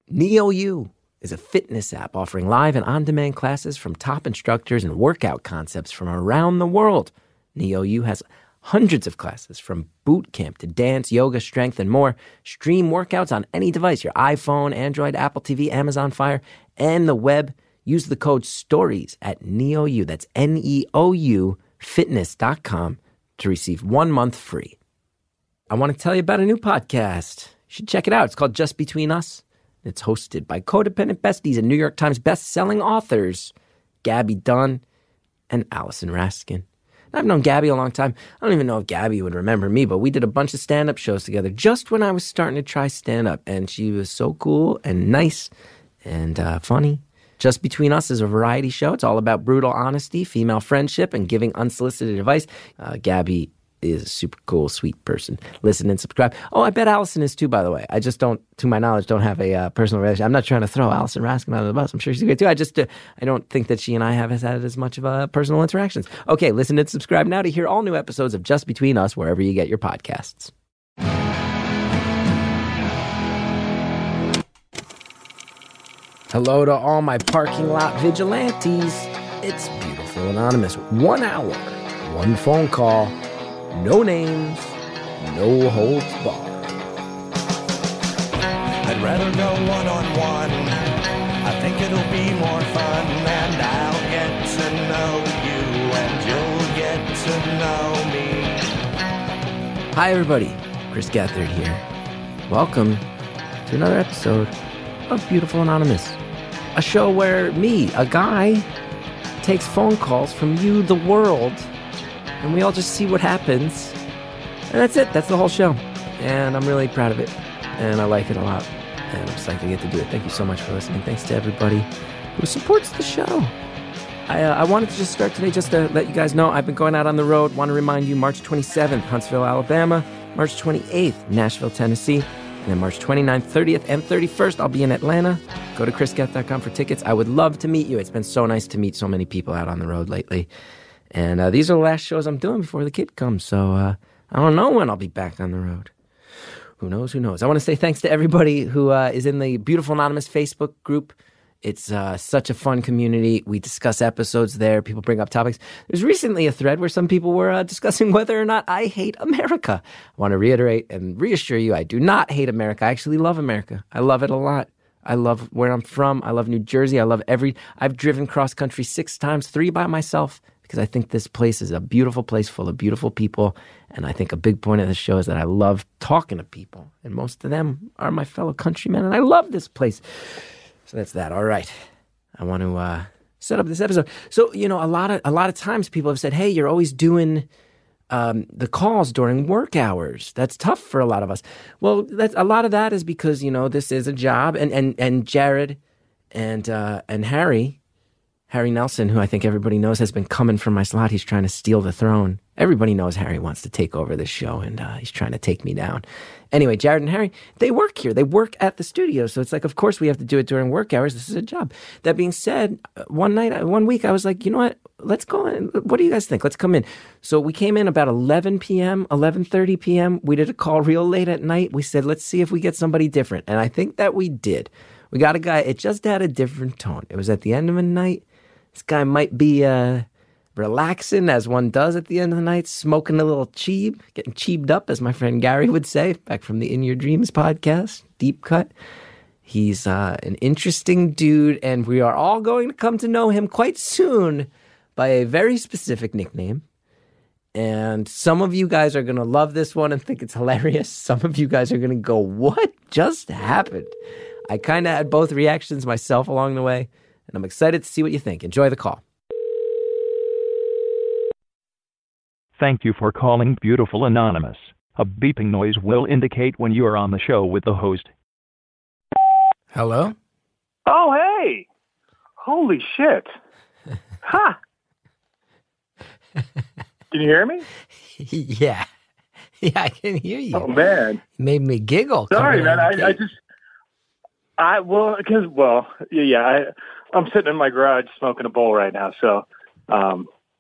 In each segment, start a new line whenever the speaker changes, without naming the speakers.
NeoU is a fitness app offering live and on-demand classes from top instructors and workout concepts from around the world. NeoU has hundreds of classes from boot camp to dance, yoga, strength, and more. Stream workouts on any device, your iPhone, Android, Apple TV, Amazon Fire, and the web. Use the code STORIES at NeoU, that's NEOU, fitness.com to receive 1 month free. I want to tell you about a new podcast. You should check it out. It's called Just Between Us. It's hosted by codependent besties and New York Times best-selling authors, Gabby Dunn and Allison Raskin. I've known Gabby a long time. I don't even know if Gabby would remember me, but we did a bunch of stand-up shows together just when I was starting to try stand-up, and she was so cool and nice and funny. Just Between Us is a variety show. It's all about brutal honesty, female friendship, and giving unsolicited advice. Gabby is a super cool, sweet person. Listen and subscribe. Oh, I bet Allison is too, by the way. I just don't, to my knowledge, don't have a personal relationship. I'm not trying to throw Allison Raskin under the bus. I'm sure she's great too. I don't think that she and I have had as much of personal interactions. Okay, listen and subscribe now to hear all new episodes of Just Between Us wherever you get your podcasts. Hello to all my parking lot vigilantes. It's Beautiful Anonymous. 1 hour, one phone call, no names, no holds barred.
I'd rather go one-on-one. I think it'll be more fun, and I'll get to know you, and you'll get to know me.
Hi, everybody. Chris Gethard here. Welcome to another episode of Beautiful Anonymous, a show where me, a guy, takes phone calls from you, the world, and we all just see what happens. And that's it. That's the whole show. And I'm really proud of it. And I like it a lot. And I'm psyched to get to do it. Thank you so much for listening. Thanks to everybody who supports the show. I wanted to just start today just to let you guys know I've been going out on the road. Want to remind you, March 27th, Huntsville, Alabama. March 28th, Nashville, Tennessee. And then March 29th, 30th, and 31st, I'll be in Atlanta. Go to chrisgeth.com for tickets. I would love to meet you. It's been so nice to meet so many people out on the road lately. And these are the last shows I'm doing before the kid comes. So I don't know when I'll be back on the road. Who knows? Who knows? I want to say thanks to everybody who is in the Beautiful Anonymous Facebook group. It's such a fun community. We discuss episodes there. People bring up topics. There's recently a thread where some people were discussing whether or not I hate America. I want to reiterate and reassure you, I do not hate America. I actually love America. I love it a lot. I love where I'm from. I love New Jersey. I've driven cross country 6 times, 3 by myself, because I think this place is a beautiful place full of beautiful people. And I think a big point of the show is that I love talking to people. And most of them are my fellow countrymen. And I love this place. So that's that. All right. I want to set up this episode. So, a lot of times people have said, hey, you're always doing the calls during work hours. That's tough for a lot of us. Well, a lot of that is because, this is a job. And Jared and Harry Nelson, who I think everybody knows has been coming for my slot. He's trying to steal the throne. Everybody knows Harry wants to take over this show, and he's trying to take me down. Anyway, Jared and Harry, they work here. They work at the studio. So it's like, of course, we have to do it during work hours. This is a job. That being said, one week, I was like, you know what? Let's go in. What do you guys think? Let's come in. So we came in about 11 p.m., 11:30 p.m. We did a call real late at night. We said, let's see if we get somebody different. And I think that we did. We got a guy. It just had a different tone. It was at the end of the night. This guy might be relaxing, as one does at the end of the night, smoking a little cheeb, getting cheebed up, as my friend Gary would say, back from the In Your Dreams podcast, Deep Cut. He's an interesting dude, and we are all going to come to know him quite soon by a very specific nickname. And some of you guys are going to love this one and think it's hilarious. Some of you guys are going to go, what just happened? I kind of had both reactions myself along the way, and I'm excited to see what you think. Enjoy the call.
Thank you for calling Beautiful Anonymous. A beeping noise will indicate when you are on the show with the host.
Hello?
Oh, hey! Holy shit. Ha! Can you hear me?
Yeah. Yeah, I can hear you.
Oh, man.
You made me giggle.
Sorry, man. I'm sitting in my garage smoking a bowl right now, so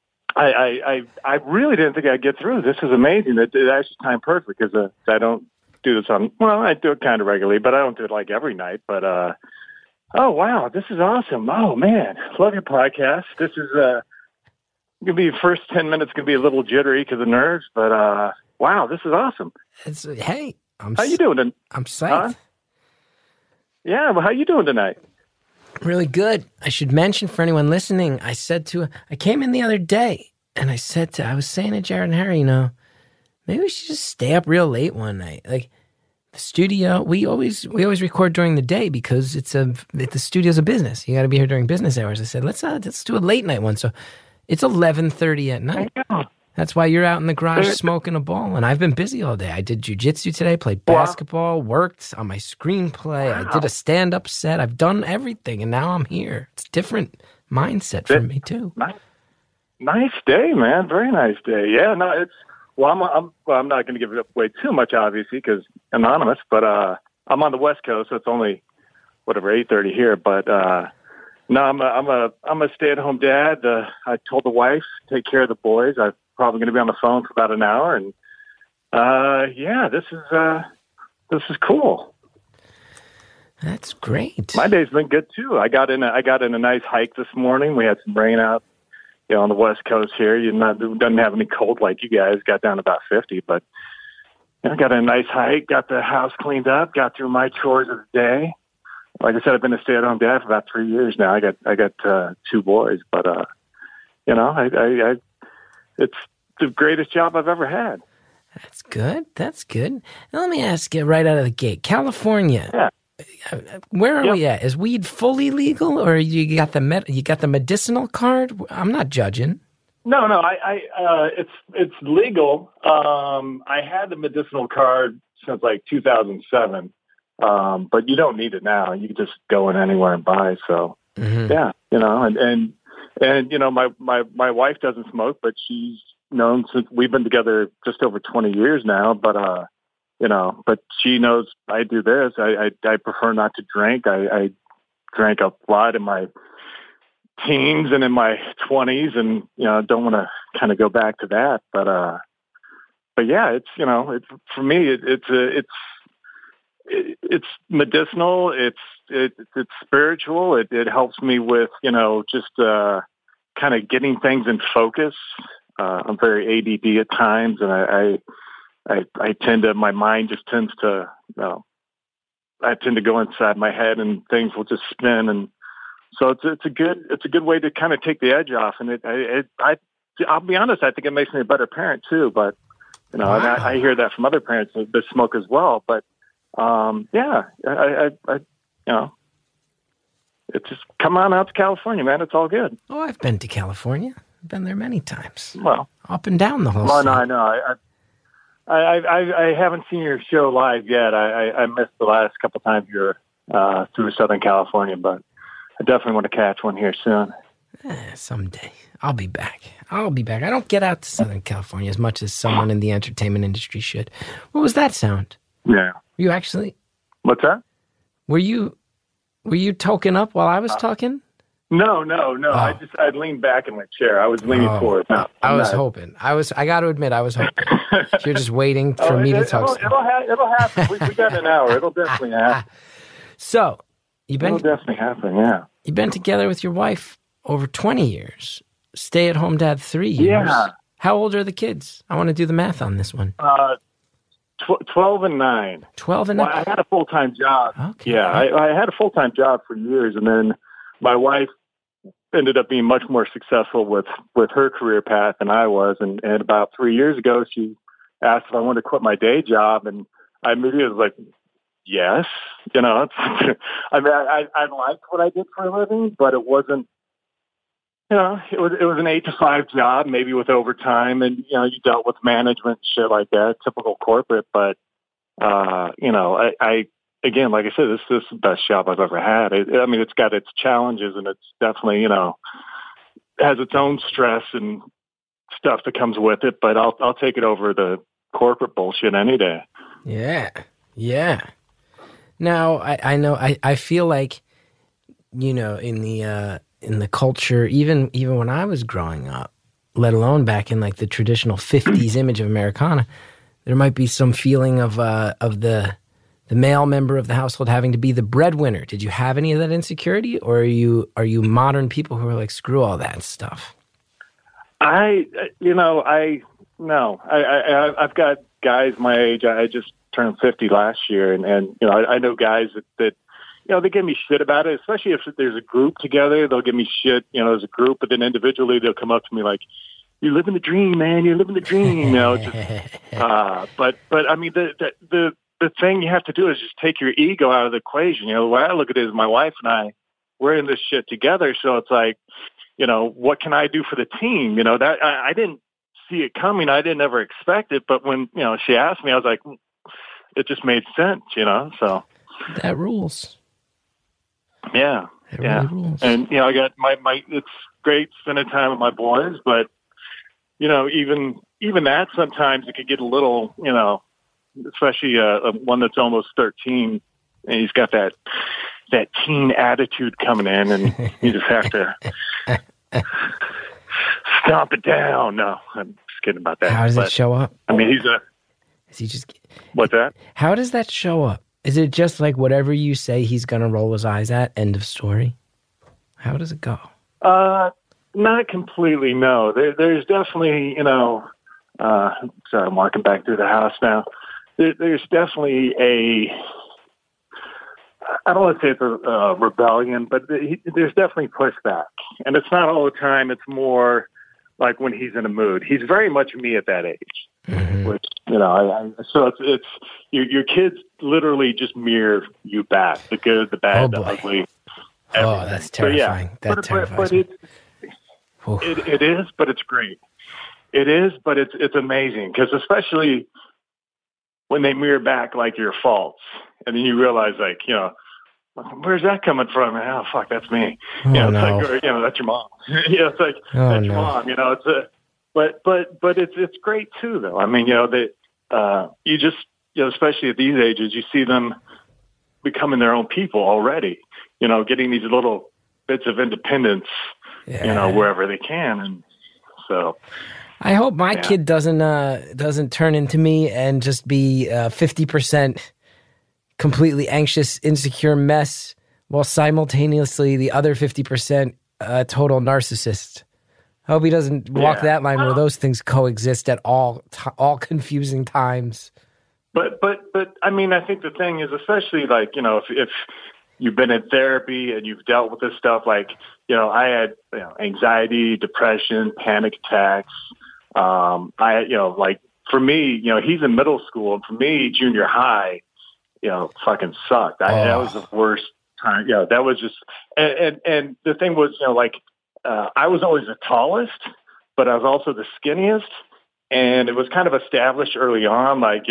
I really didn't think I'd get through. This is amazing. It actually timed perfect because I don't do this on. Well, I do it kind of regularly, but I don't do it like every night. But oh wow, this is awesome. Oh man, love your podcast. This is gonna be the first 10 minutes gonna be a little jittery because of nerves, but wow, this is awesome.
Hey,
how you doing?
I'm psyched.
Yeah, well, how you doing tonight?
Really good. I should mention for anyone listening, I came in the other day and I was saying to Jared and Harry, maybe we should just stay up real late one night. Like the studio, we always record during the day because the studio's a business. You got to be here during business hours. I said, let's do a late night one. So it's 11:30 at night. That's why you're out in the garage smoking a ball, and I've been busy all day. I did jujitsu today, played basketball, worked on my screenplay. Wow. I did a stand-up set. I've done everything, and now I'm here. It's a different mindset for me too.
Nice day, man. Very nice day. Yeah, no, it's I'm not going to give it away too much, obviously, because anonymous. But I'm on the West Coast, so it's only 8:30 here. But no, I'm a stay-at-home dad. I told the wife take care of the boys. I'm probably going to be on the phone for about an hour, and yeah, this is cool.
That's great.
My day's been good too. I got in a nice hike this morning. We had some rain out, on the West Coast here. It doesn't have any cold like you guys. Got down to about 50, but I got a nice hike. Got the house cleaned up. Got through my chores of the day. Like I said, I've been a stay-at-home dad for about 3 years now. I got 2 boys, but it's the greatest job I've ever had.
That's good. That's good. Now let me ask you right out of the gate, California.
Yeah.
Where are we at? Is weed fully legal, or you got the medicinal card? I'm not judging.
No. It's legal. I had the medicinal card since like 2007. But you don't need it now. You can just go in anywhere and buy. So yeah, and my wife doesn't smoke, but she's known since we've been together just over 20 years now. But but she knows I do this. I prefer not to drink. I drank a lot in my teens and in my 20s, and don't want to kind of go back to that. But yeah, it's it's for me. It's medicinal. It's spiritual. It helps me with just kind of getting things in focus. I'm very ADD at times, and I tend to, my mind just tends to I tend to go inside my head, and things will just spin. And so it's a good way to kind of take the edge off. And I'll be honest, I think it makes me a better parent too. But wow. And I hear that from other parents that smoke as well. But yeah, it's just come on out to California, man. It's all good.
Oh, I've been to California. I've been there many times.
Well,
up and down the whole.
Well, no, I know. I haven't seen your show live yet. I missed the last couple times you're through Southern California, but I definitely want to catch one here soon.
Someday. I'll be back. I don't get out to Southern California as much as someone in the entertainment industry should. What was that sound?
Yeah.
Were you actually?
What's that?
Were you token up while I was talking?
No. Oh. I leaned back in my chair. I was leaning forward. No,
I was hoping. I got to admit, I was hoping. You're just waiting for me to talk.
It'll happen. We got an hour. It'll definitely happen.
So,
it'll definitely happen, yeah.
You've been together with your wife over 20 years. Stay-at-home dad 3 years.
Yeah.
How old are the kids? I want to do the math on this one.
12 and 9.
12 and 9?
Well, I had a full-time job.
Okay.
Yeah, I had a full-time job for years, and then my wife ended up being much more successful with her career path than I was. And about 3 years ago, she asked if I wanted to quit my day job, and I immediately was like, yes. I mean, I liked what I did for a living, but it wasn't, it was an 8 to 5 job, maybe with overtime, and you dealt with management, shit like that, typical corporate. But I again, like I said, this is the best job I've ever had. I mean, it's got its challenges, and it's definitely has its own stress and stuff that comes with it. But I'll take it over the corporate bullshit any day.
Yeah. Now I know I feel like in the culture, even when I was growing up, let alone back in like the traditional 50s image of Americana, there might be some feeling of the male member of the household having to be the breadwinner. Did you have any of that insecurity, or are you modern people who are like, screw all that stuff?
I've got guys my age. I just turned 50 last year, and I know guys that they give me shit about it, especially if there's a group together. They'll give me shit, as a group, but then individually they'll come up to me like, "You're living the dream, man. You're living the dream." But I mean, the thing you have to do is just take your ego out of the equation. The way I look at it is my wife and I, we're in this shit together. So it's like, what can I do for the team? That I didn't see it coming. I didn't ever expect it. But when, she asked me, I was like, it just made sense, so.
That rules.
Yeah.
It really rules.
And, I got my, it's great spending time with my boys, but, even that sometimes it could get a little, especially one that's almost 13, and he's got that teen attitude coming in, and you just have to stomp it down. No, I'm just kidding about that.
How does it show up?
I mean,
is he just...
What's that?
How does that show up? Is it just like whatever you say he's going to roll his eyes at, end of story? How does it go?
Not completely, no. There's definitely, sorry, I'm walking back through the house now. There's definitely I don't want to say it's a rebellion, but there's definitely pushback. And it's not all the time. It's more like when he's in a mood. He's very much me at that age, which, so it's your kids literally just mirror you back, the good, the bad, the ugly.
Oh, that's terrifying. That terrifies me.
It is, but it's great. It is, but it's amazing, because especially when they mirror back like your faults, and then you realize, like, where's that coming from? Oh, fuck, that's me.
Oh,
it's
no.
like, or, that's your mom. It's like, that's your mom. But it's great too, though. I mean, you just, especially at these ages, you see them becoming their own people already. Getting these little bits of independence, wherever they can, and so.
I hope my kid doesn't turn into me and just be 50% completely anxious, insecure mess, while simultaneously the other 50% total narcissist. I hope he doesn't walk that line where those things coexist at all confusing times.
But I mean, I think the thing is, especially like, if you've been in therapy and you've dealt with this stuff, like, I had anxiety, depression, panic attacks. Like for me, he's in middle school, and for me, junior high, fucking sucked. That was the worst time. That was just, and the thing was, I was always the tallest, but I was also the skinniest, and it was kind of established early on, like,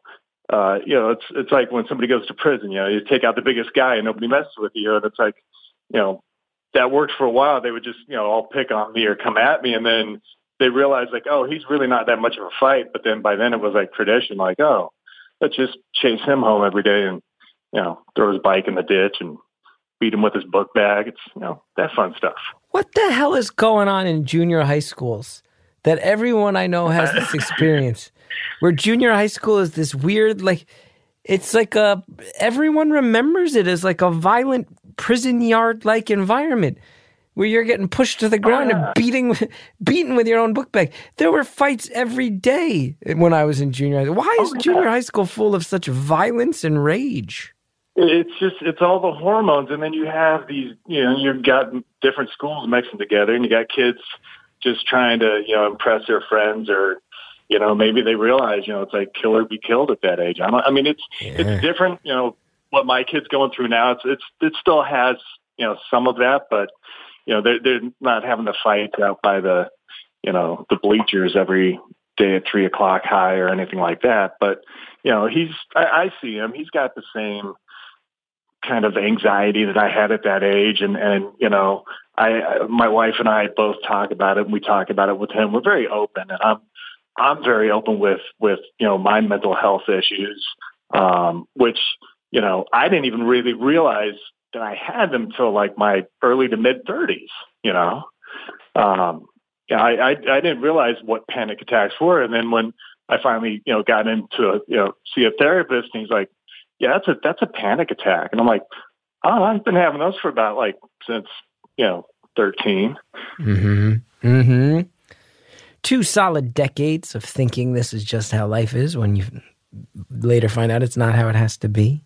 it's like when somebody goes to prison, you take out the biggest guy and nobody messes with you, and it's like, that worked for a while. They would just, all pick on me or come at me, and then they realized, like, oh, he's really not that much of a fight. But then by then it was like tradition, like, oh, let's just chase him home every day and, throw his bike in the ditch and beat him with his book bag. It's, that fun stuff.
What the hell is going on in junior high schools that everyone I know has this experience where junior high school is this weird, like, it's like everyone remembers it as like a violent prison yard-like environment where you're getting pushed to the ground and beaten with your own book bag. There were fights every day when I was in junior high school. Why is junior high school full of such violence and rage?
It's all the hormones. And then you have these, you've got different schools mixing together, and you got kids just trying to, impress their friends, or, maybe they realize, it's like kill or be killed at that age. It's different, what my kid's going through now. It still has, some of that, but, they're not having to fight out by the bleachers every day at 3:00 high or anything like that. But, I see him, he's got the same kind of anxiety that I had at that age. And my wife and I both talk about it, and we talk about it with him. We're very open, and I'm very open with my mental health issues, which, I didn't even really realize that I had them till like my early to mid 30s, I didn't realize what panic attacks were. And then when I finally, got into, see a therapist, and he's like, yeah, that's a panic attack. And I'm like, oh, I've been having those for about since, 13.
Mm-hmm. Mm-hmm. 2 solid decades of thinking this is just how life is when you later find out it's not how it has to be.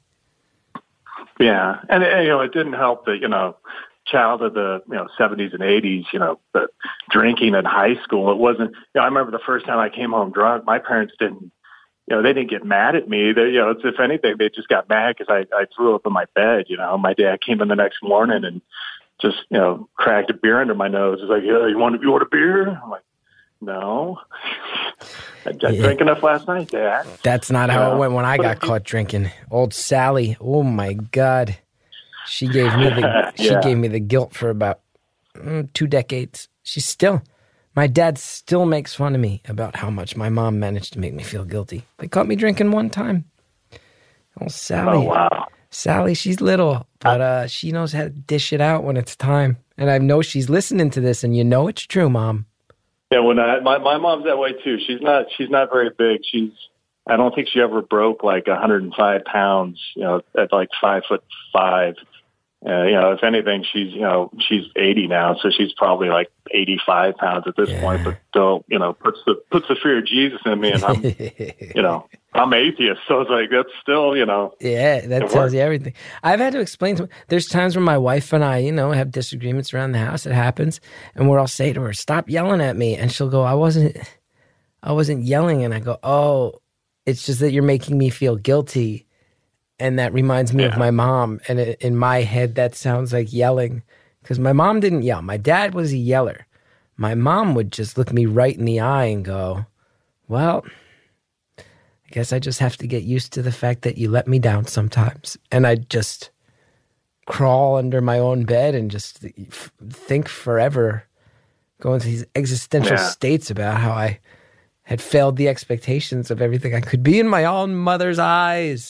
Yeah. And it didn't help that, child of the 70s and 80s, the drinking in high school. It wasn't, I remember the first time I came home drunk, my parents didn't, they didn't get mad at me. They, if anything, they just got mad because I threw up in my bed. My dad came in the next morning and just, cracked a beer under my nose. He's like, yeah, you want a beer? I'm like, no. I drank enough last night, Dad.
That's not how it went when I got caught drinking. Old Sally, oh my God. She gave me the guilt for about 2 decades. My dad still makes fun of me about how much my mom managed to make me feel guilty. They caught me drinking one time. Oh, Sally.
Oh, wow.
Sally, she's little, but she knows how to dish it out when it's time. And I know she's listening to this, and it's true, Mom.
Yeah, my mom's that way too. She's not very big. I don't think she ever broke 105 pounds. At 5'5". If anything, she's 80 now, so she's probably 85 pounds at this point. But still, puts the fear of Jesus in me, and I'm, I'm atheist, so it's that's still,
Yeah, that tells you everything. I've had to explain there's times when my wife and I, have disagreements around the house. It happens, and where I'll say to her, "Stop yelling at me," and she'll go, "I wasn't yelling," and I go, "Oh, it's just that you're making me feel guilty." And that reminds me of my mom. And in my head, that sounds like yelling. Because my mom didn't yell. My dad was a yeller. My mom would just look me right in the eye and go, well, I guess I just have to get used to the fact that you let me down sometimes. And I'd just crawl under my own bed and just think forever, go into these existential states about how I had failed the expectations of everything I could be in my own mother's eyes.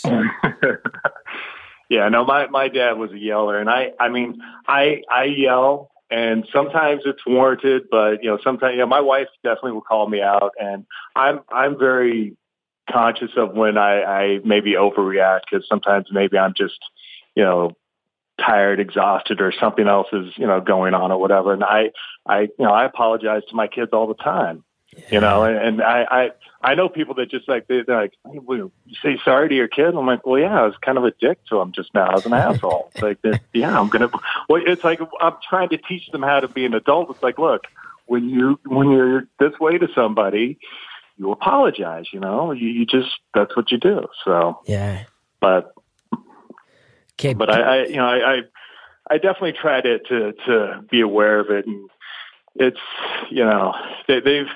Yeah, no, my dad was a yeller, and I yell, and sometimes it's warranted, but sometimes my wife definitely will call me out, and I'm very conscious of when I maybe overreact, because sometimes maybe I'm just tired, exhausted, or something else is going on or whatever, and I apologize to my kids all the time. And I know people that just they're like, hey, will you say sorry to your kid? I'm like, well, yeah, I was kind of a dick to him just now. I was an asshole. It's I'm going to, it's like, I'm trying to teach them how to be an adult. It's like, look, when you're this way to somebody, you apologize, you just, that's what you do. So,
yeah.
But I definitely try to be aware of it. And it's, they've,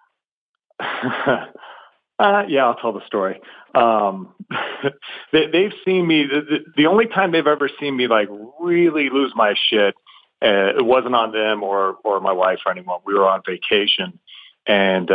I'll tell the story. They've seen me. The only time they've ever seen me really lose my shit, it wasn't on them or my wife or anyone. We were on vacation, and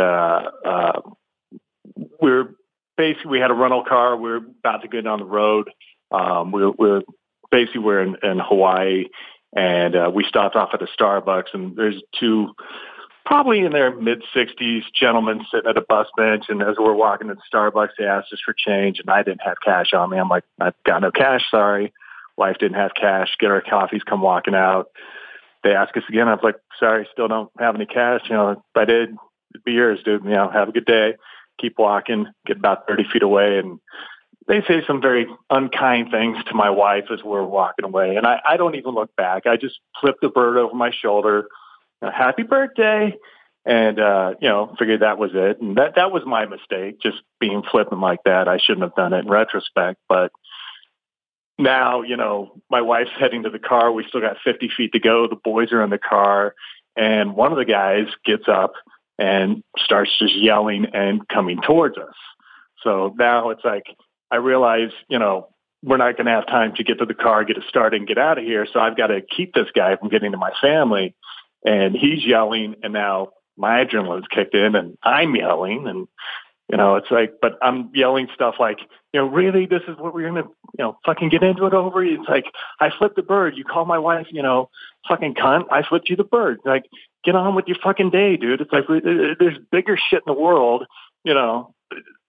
we had a rental car. We were about to get on the road. We're in Hawaii, and we stopped off at a Starbucks, and there's 2. Probably in their mid-60s gentlemen sitting at a bus bench, and as we're walking to Starbucks, they asked us for change, and I didn't have cash on me. I'm like, I've got no cash, sorry. Wife didn't have cash. Get our coffees, come walking out. They asked us again. I was like, sorry, still don't have any cash. If I did, it'd be yours, dude. Have a good day. Keep walking. Get about 30 feet away, and they say some very unkind things to my wife as we're walking away, and I don't even look back. I just flip the bird over my shoulder. Happy birthday. And, figured that was it. And that was my mistake, just being flippant like that. I shouldn't have done it in retrospect. But now, my wife's heading to the car. We still got 50 feet to go. The boys are in the car. And one of the guys gets up and starts just yelling and coming towards us. So now it's like, I realize, we're not going to have time to get to the car, get it started, and get out of here. So I've got to keep this guy from getting to my family. And he's yelling, and now my adrenaline's kicked in, and I'm yelling, and it's like, but I'm yelling stuff like, really, this is what we're gonna, fucking get into it over? It's like, I flipped the bird. You call my wife, fucking cunt. I flipped you the bird. Like, get on with your fucking day, dude. It's like, there's bigger shit in the world,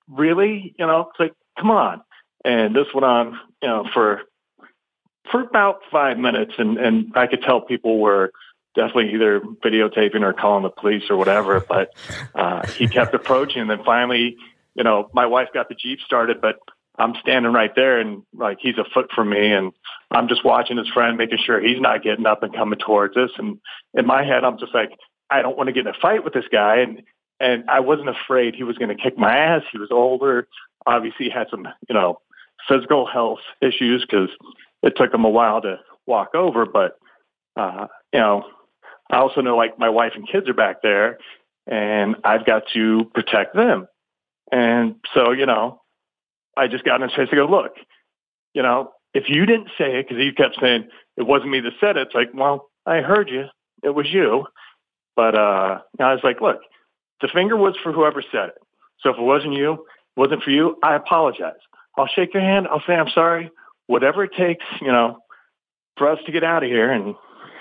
really? It's like, come on. And this went on, for about 5 minutes. And I could tell people were definitely either videotaping or calling the police or whatever. But he kept approaching. And then finally, my wife got the Jeep started, but I'm standing right there and like he's a foot from me. And I'm just watching his friend, making sure he's not getting up and coming towards us. And in my head, I'm just like, I don't want to get in a fight with this guy. And I wasn't afraid he was going to kick my ass. He was older. Obviously, he had some, physical health issues because it took him a while to walk over. But, I also know like my wife and kids are back there and I've got to protect them. And so, I just got in his face to go, look, if you didn't say it, because he kept saying it wasn't me that said it. It's like, well, I heard you. It was you. But I was like, look, the finger was for whoever said it. So if it wasn't you, wasn't for you, I apologize. I'll shake your hand. I'll say I'm sorry. Whatever it takes, for us to get out of here. And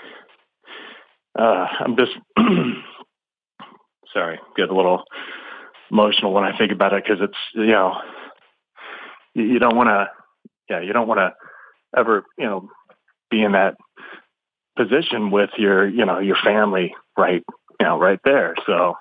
I'm just sorry, get a little emotional when I think about it because it's, you don't want to ever, be in that position with your family right there. So,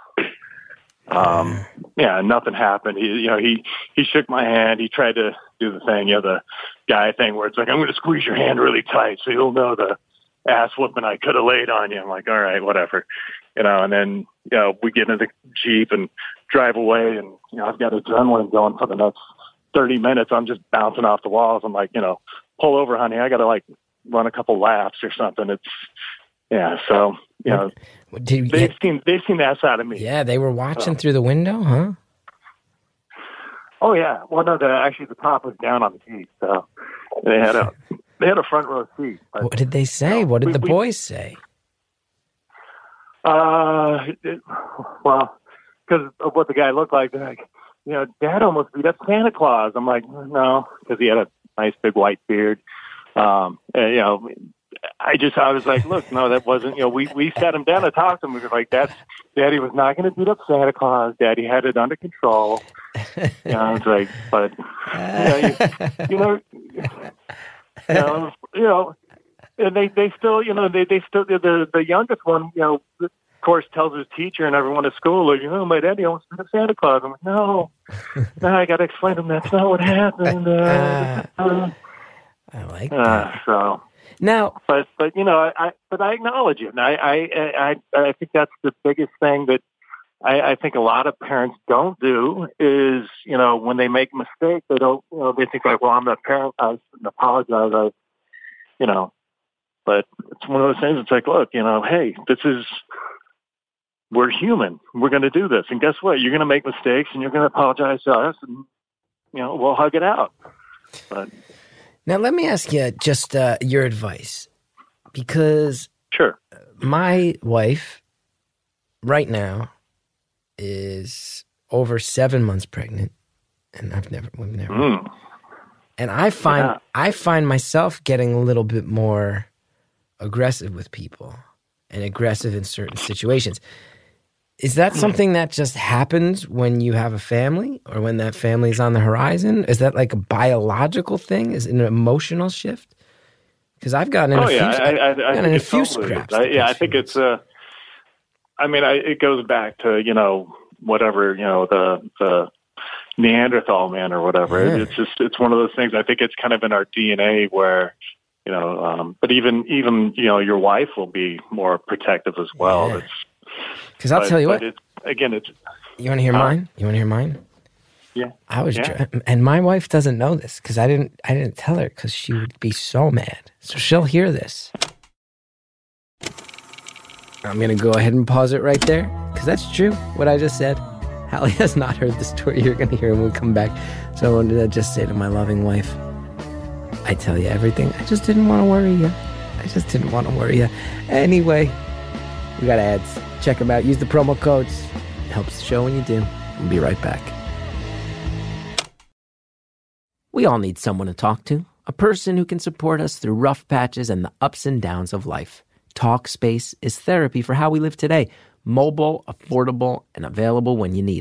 nothing happened. He shook my hand. He tried to do the thing, the guy thing where it's like, I'm going to squeeze your hand really tight so you'll know the ass whooping I could have laid on you. I'm like, all right, whatever, and then, we get in the Jeep and drive away and, I've got adrenaline going for the next 30 minutes. I'm just bouncing off the walls. I'm like, pull over, honey. I got to like run a couple laps or something. So, they've seen the ass out of me.
Yeah, they were watching through the window, huh?
Oh yeah. Well, no, the top was down on the Jeep, so they had a front row seat. But,
what did they say? What did the boys say?
Well, because of what the guy looked like, they're like, Dad almost beat up Santa Claus. I'm like, no, because he had a nice big white beard. And, I was like, look, no, that wasn't, we sat him down to talk to him. We were like, Daddy was not going to beat up Santa Claus. Daddy had it under control. I was like, but, and they still, they still, the youngest one, of course, tells his teacher and everyone at school, like, my daddy almost beat up Santa Claus. I'm like, no, I got to explain to him that's not what happened.
I like that.
So
now,
but I acknowledge it. And I think that's the biggest thing that I think a lot of parents don't do is, when they make a mistake, they don't, they think like, well, I'm the parent, I shouldn't apologize. But it's one of those things. It's like, look, hey, we're human. We're going to do this. And guess what? You're going to make mistakes and you're going to apologize to us and, we'll hug it out. But
now let me ask you just your advice, because
sure,
my wife right now is over 7 months pregnant, and we've never. And I find myself getting a little bit more aggressive with people and aggressive in certain situations. Is that something that just happens when you have a family or when that family is on the horizon? Is that like a biological thing? Is it an emotional shift? Because I've gotten in a few scraps.
I think it's it goes back to, whatever, the Neanderthal man or whatever. Yeah. It's one of those things. I think it's kind of in our DNA where, but even your wife will be more protective as well.
Yeah. Because I'll tell you what.
You
want to hear mine? You want to hear mine?
Yeah.
And my wife doesn't know this because I didn't tell her because she would be so mad. So she'll hear this. I'm going to go ahead and pause it right there because that's true, what I just said. Hallie has not heard the story you're going to hear when we come back. So I wanted to just say to my loving wife, I tell you everything. I just didn't want to worry you. Anyway, we got ads. Check them out. Use the promo codes. It helps the show when you do. We'll be right back. We all need someone to talk to. A person who can support us through rough patches and the ups and downs of life. Talkspace is therapy for how we live today. Mobile, affordable, and available when you need it.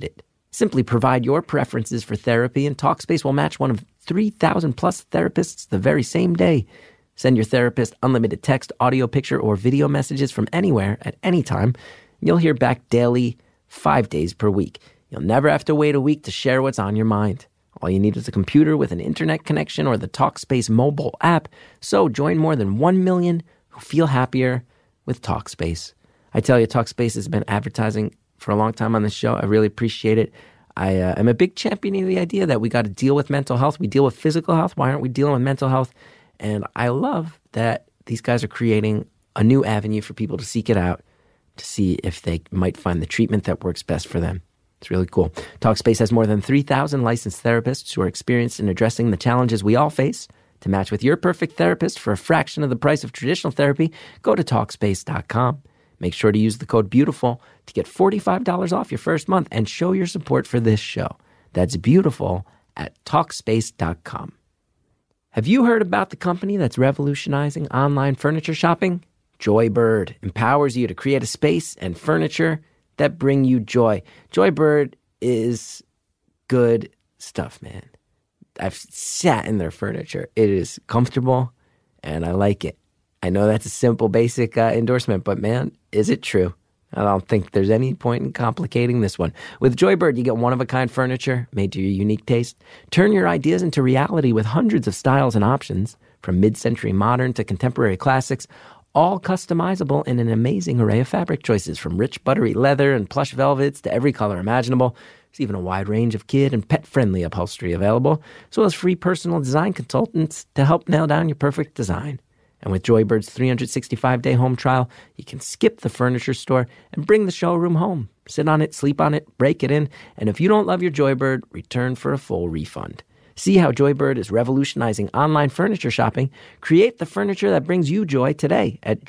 Simply provide your preferences for therapy, and Talkspace will match one of 3,000 plus therapists the very same day. Send your therapist unlimited text, audio, picture, or video messages from anywhere at any time. You'll hear back daily, 5 days per week. You'll never have to wait a week to share what's on your mind. All you need is a computer with an internet connection or the Talkspace mobile app. So join more than 1 million who feel happier with Talkspace. I tell you, Talkspace has been advertising for a long time on this show. I really appreciate it. I am a big champion of the idea that we got to deal with mental health. We deal with physical health. Why aren't we dealing with mental health? And I love that these guys are creating a new avenue for people to seek it out, to see if they might find the treatment that works best for them. It's really cool. Talkspace has more than 3,000 licensed therapists who are experienced in addressing the challenges we all face. To match with your perfect therapist for a fraction of the price of traditional therapy, go to Talkspace.com. Make sure to use the code BEAUTIFUL to get $45 off your first month and show your support for this show. That's beautiful at Talkspace.com. Have you heard about the company that's revolutionizing online furniture shopping? Joybird empowers you to create a space and furniture that bring you joy. Joybird is good stuff, man. I've sat in their furniture. It is comfortable, and I like it. I know that's a simple, basic endorsement, but man, is it true? I don't think there's any point in complicating this one. With Joybird, you get one-of-a-kind furniture made to your unique taste. Turn your ideas into reality with hundreds of styles and options, from mid-century modern to contemporary classics, all customizable in an amazing array of fabric choices, from rich, buttery leather and plush velvets to every color imaginable. There's even a wide range of kid and pet-friendly upholstery available, as well as free personal design consultants to help nail down your perfect design. And with Joybird's 365-day home trial, you can skip the furniture store and bring the showroom home. Sit on it, sleep on it, break it in, and if you don't love your Joybird, return for a full refund. See how Joybird is revolutionizing online furniture shopping. Create the furniture that brings you joy today at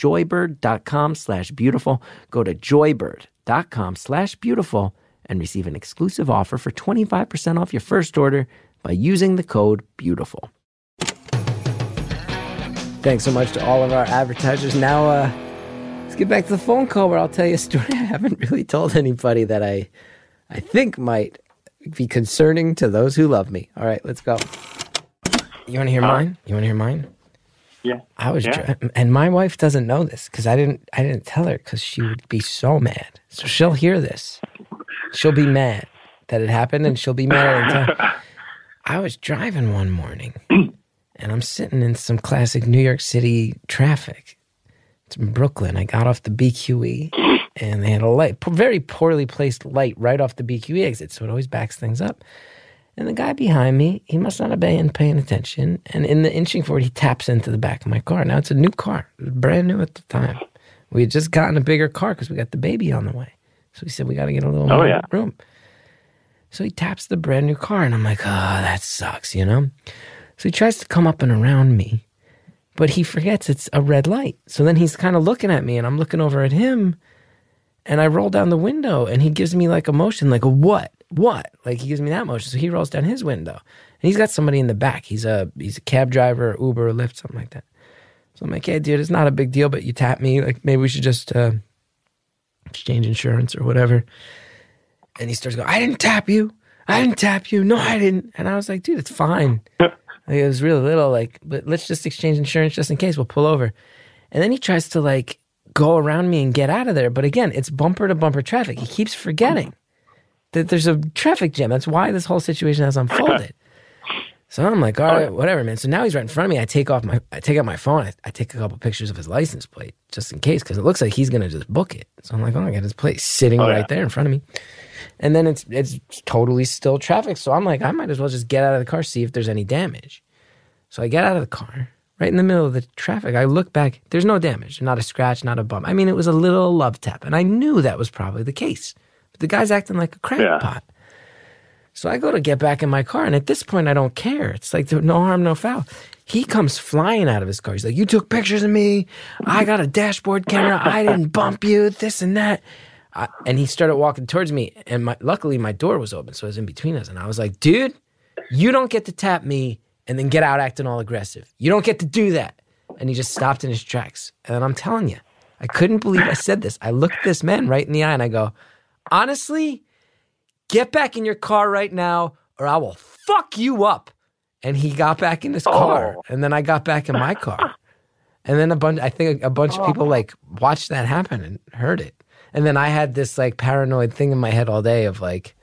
joybird.com/beautiful. Go to joybird.com/beautiful and receive an exclusive offer for 25% off your first order by using the code BEAUTIFUL. Thanks so much to all of our advertisers. Now, let's get back to the phone call where I'll tell you a story I haven't really told anybody that I think might be concerning to those who love me. All right, let's go. You want to hear mine? You want to hear mine?
Yeah.
I was, and my wife doesn't know this because I didn't tell her because she would be so mad. So she'll hear this. She'll be mad that it happened, and she'll be mad at the time. I was driving one morning, and I'm sitting in some classic New York City traffic. It's in Brooklyn. I got off the BQE, and they had a light, very poorly placed light right off the BQE exit, so it always backs things up. And the guy behind me, he must not have been paying attention, and in the inching forward, he taps into the back of my car. Now, it's a new car. It was brand new at the time. We had just gotten a bigger car because we got the baby on the way. So we said, we got to get a little more room. So he taps the brand new car, and I'm like, oh, that sucks, you know? So he tries to come up and around me, but he forgets it's a red light. So then he's kind of looking at me, and I'm looking over at him, and I roll down the window, and he gives me like a motion, like a what? Like he gives me that motion. So he rolls down his window, and he's got somebody in the back. He's a cab driver, Uber, or Lyft, something like that. So I'm like, hey, dude, it's not a big deal, but you tap me. Like maybe we should just exchange insurance or whatever. And he starts going, I didn't tap you. No, I didn't. And I was like, dude, it's fine. Like, it was really little, like, but let's just exchange insurance just in case. We'll pull over. And then he tries to like go around me and get out of there. But again, it's bumper to bumper traffic. He keeps forgetting that there's a traffic jam. That's why this whole situation has unfolded. So I'm like, all right, whatever, man. So now he's right in front of me. I take out my phone. I take a couple pictures of his license plate just in case, because it looks like he's going to just book it. So I'm like, oh, I got his plate sitting right there in front of me. And then it's totally still traffic. So I'm like, I might as well just get out of the car, see if there's any damage. So I get out of the car, right in the middle of the traffic. I look back. There's no damage, not a scratch, not a bump. I mean, it was a little love tap, and I knew that was probably the case. But the guy's acting like a crackpot. So I go to get back in my car, and at this point, I don't care. It's like no harm, no foul. He comes flying out of his car. He's like, you took pictures of me. I got a dashboard camera. I didn't bump you, this and that. And he started walking towards me, and luckily my door was open, so it was in between us. And I was like, dude, you don't get to tap me and then get out acting all aggressive. You don't get to do that. And he just stopped in his tracks. And I'm telling you, I couldn't believe I said this. I looked this man right in the eye, and I go, honestly, get back in your car right now or I will fuck you up. And he got back in his car. And then I got back in my car. And then a bunch of people like watched that happen and heard it. And then I had this like paranoid thing in my head all day of like,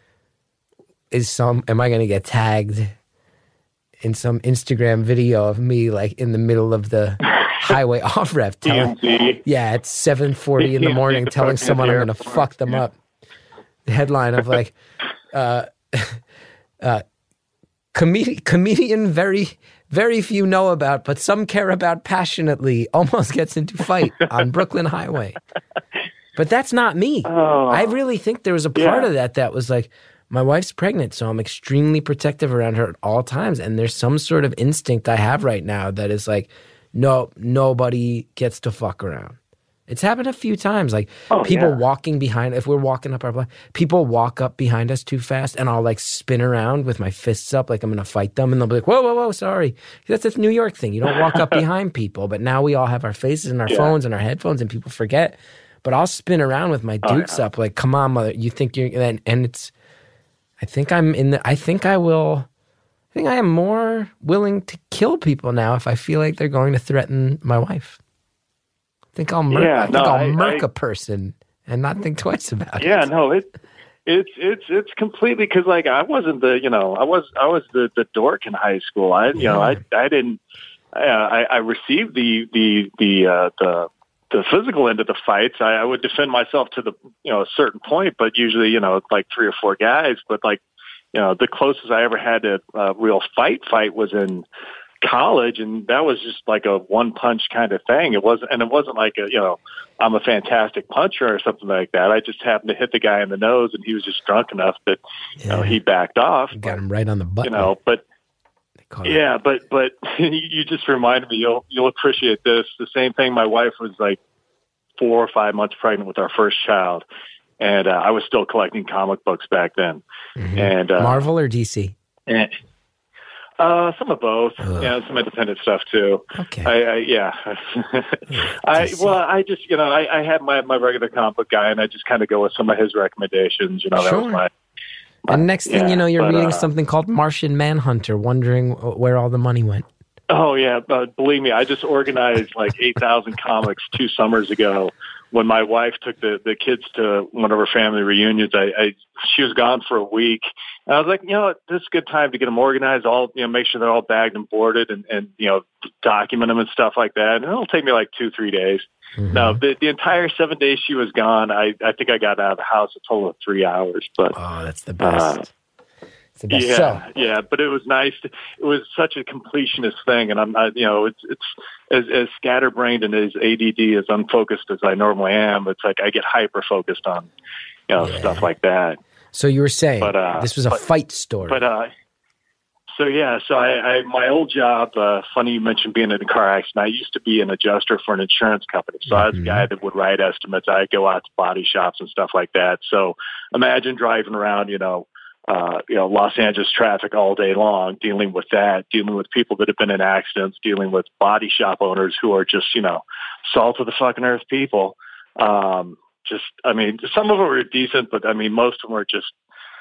am I going to get tagged in some Instagram video of me like in the middle of the highway off rev? Yeah, it's 7:40 in the morning telling someone I'm going to fuck them up. The headline of like, comedian very few know about, but some care about passionately, almost gets into fight on Brooklyn Highway. But that's not me. I really think there was a part of that was like, my wife's pregnant, so I'm extremely protective around her at all times. And there's some sort of instinct I have right now that is like, no, nobody gets to fuck around. It's happened a few times. Like people walking behind, if we're walking up our block, people walk up behind us too fast and I'll like spin around with my fists up like I'm going to fight them. And they'll be like, whoa, sorry. That's a New York thing. You don't walk up behind people. But now we all have our faces and our phones and our headphones and people forget. But I'll spin around with my dukes up like, come on, mother. You think you're, and it's, I think I am more willing to kill people now if I feel like they're going to threaten my wife. I think I'll murk a person and not think twice about it.
Yeah, no, it's completely because like I wasn't I was the dork in high school. I received the physical end of the fights. I would defend myself to the a certain point, but usually like 3 or 4 guys. But like the closest I ever had to a real fight was in college, and that was just like a one punch kind of thing. It wasn't like I'm a fantastic puncher or something like that. I just happened to hit the guy in the nose, and he was just drunk enough that he backed off.
You got him right on the butt.
But you just reminded me. You'll appreciate this. The same thing. My wife was like 4 or 5 months pregnant with our first child, and I was still collecting comic books back then.
Mm-hmm.
And
Marvel or DC?
Some of both. Some independent stuff too.
Okay.
I just I had my regular comic book guy, and I just kind of go with some of his recommendations. That was my
and next thing you're reading something called Martian Manhunter, wondering where all the money went.
Oh yeah, but believe me, I just organized like 8,000 comics 2 summers ago. When my wife took the kids to one of her family reunions, she was gone for a week. And I was like, this is a good time to get them organized, make sure they're all bagged and boarded and document them and stuff like that. And it'll take me like 2-3 days. Mm-hmm. Now, the entire 7 days she was gone, I think I got out of the house a total of 3 hours. But
that's the best. It's the best.
But it was nice. It was such a completionist thing, and it's as scatterbrained and as ADD as unfocused as I normally am. It's like I get hyper focused on stuff like that.
So you were saying this was a fight story.
So my old job. Funny you mentioned being in a car accident. I used to be an adjuster for an insurance company. So I was the guy that would write estimates. I'd go out to body shops and stuff like that. So imagine driving around, Los Angeles traffic all day long, dealing with people that have been in accidents, dealing with body shop owners who are just, salt of the fucking earth people. Some of them are decent, but most of them are just,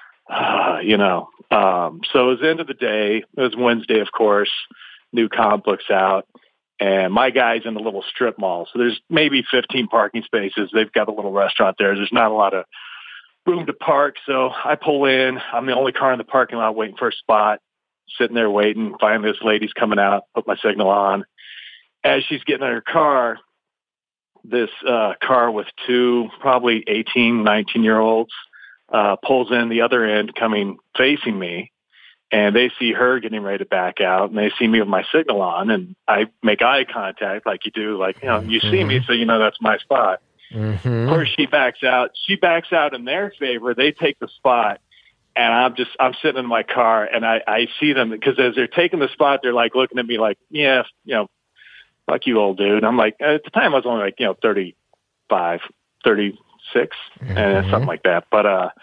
so it was the end of the day. It was Wednesday, of course, new comic books out. And my guy's in a little strip mall. So there's maybe 15 parking spaces. They've got a little restaurant there. There's not a lot of room to park. So I pull in. I'm the only car in the parking lot waiting for a spot, sitting there waiting. Finally, this lady's coming out, put my signal on. As she's getting in her car, this car with 2 probably 18, 19-year-olds pulls in the other end coming facing me. And they see her getting ready to back out, and they see me with my signal on, and I make eye contact like you do, like, you see me, so that's my spot.
Mm-hmm.
Of course, she backs out. She backs out in their favor. They take the spot, and I'm sitting in my car, and I see them, because as they're taking the spot, they're like looking at me like, fuck you, old dude. I'm like, at the time I was only like, 35, 36, and something like that. But,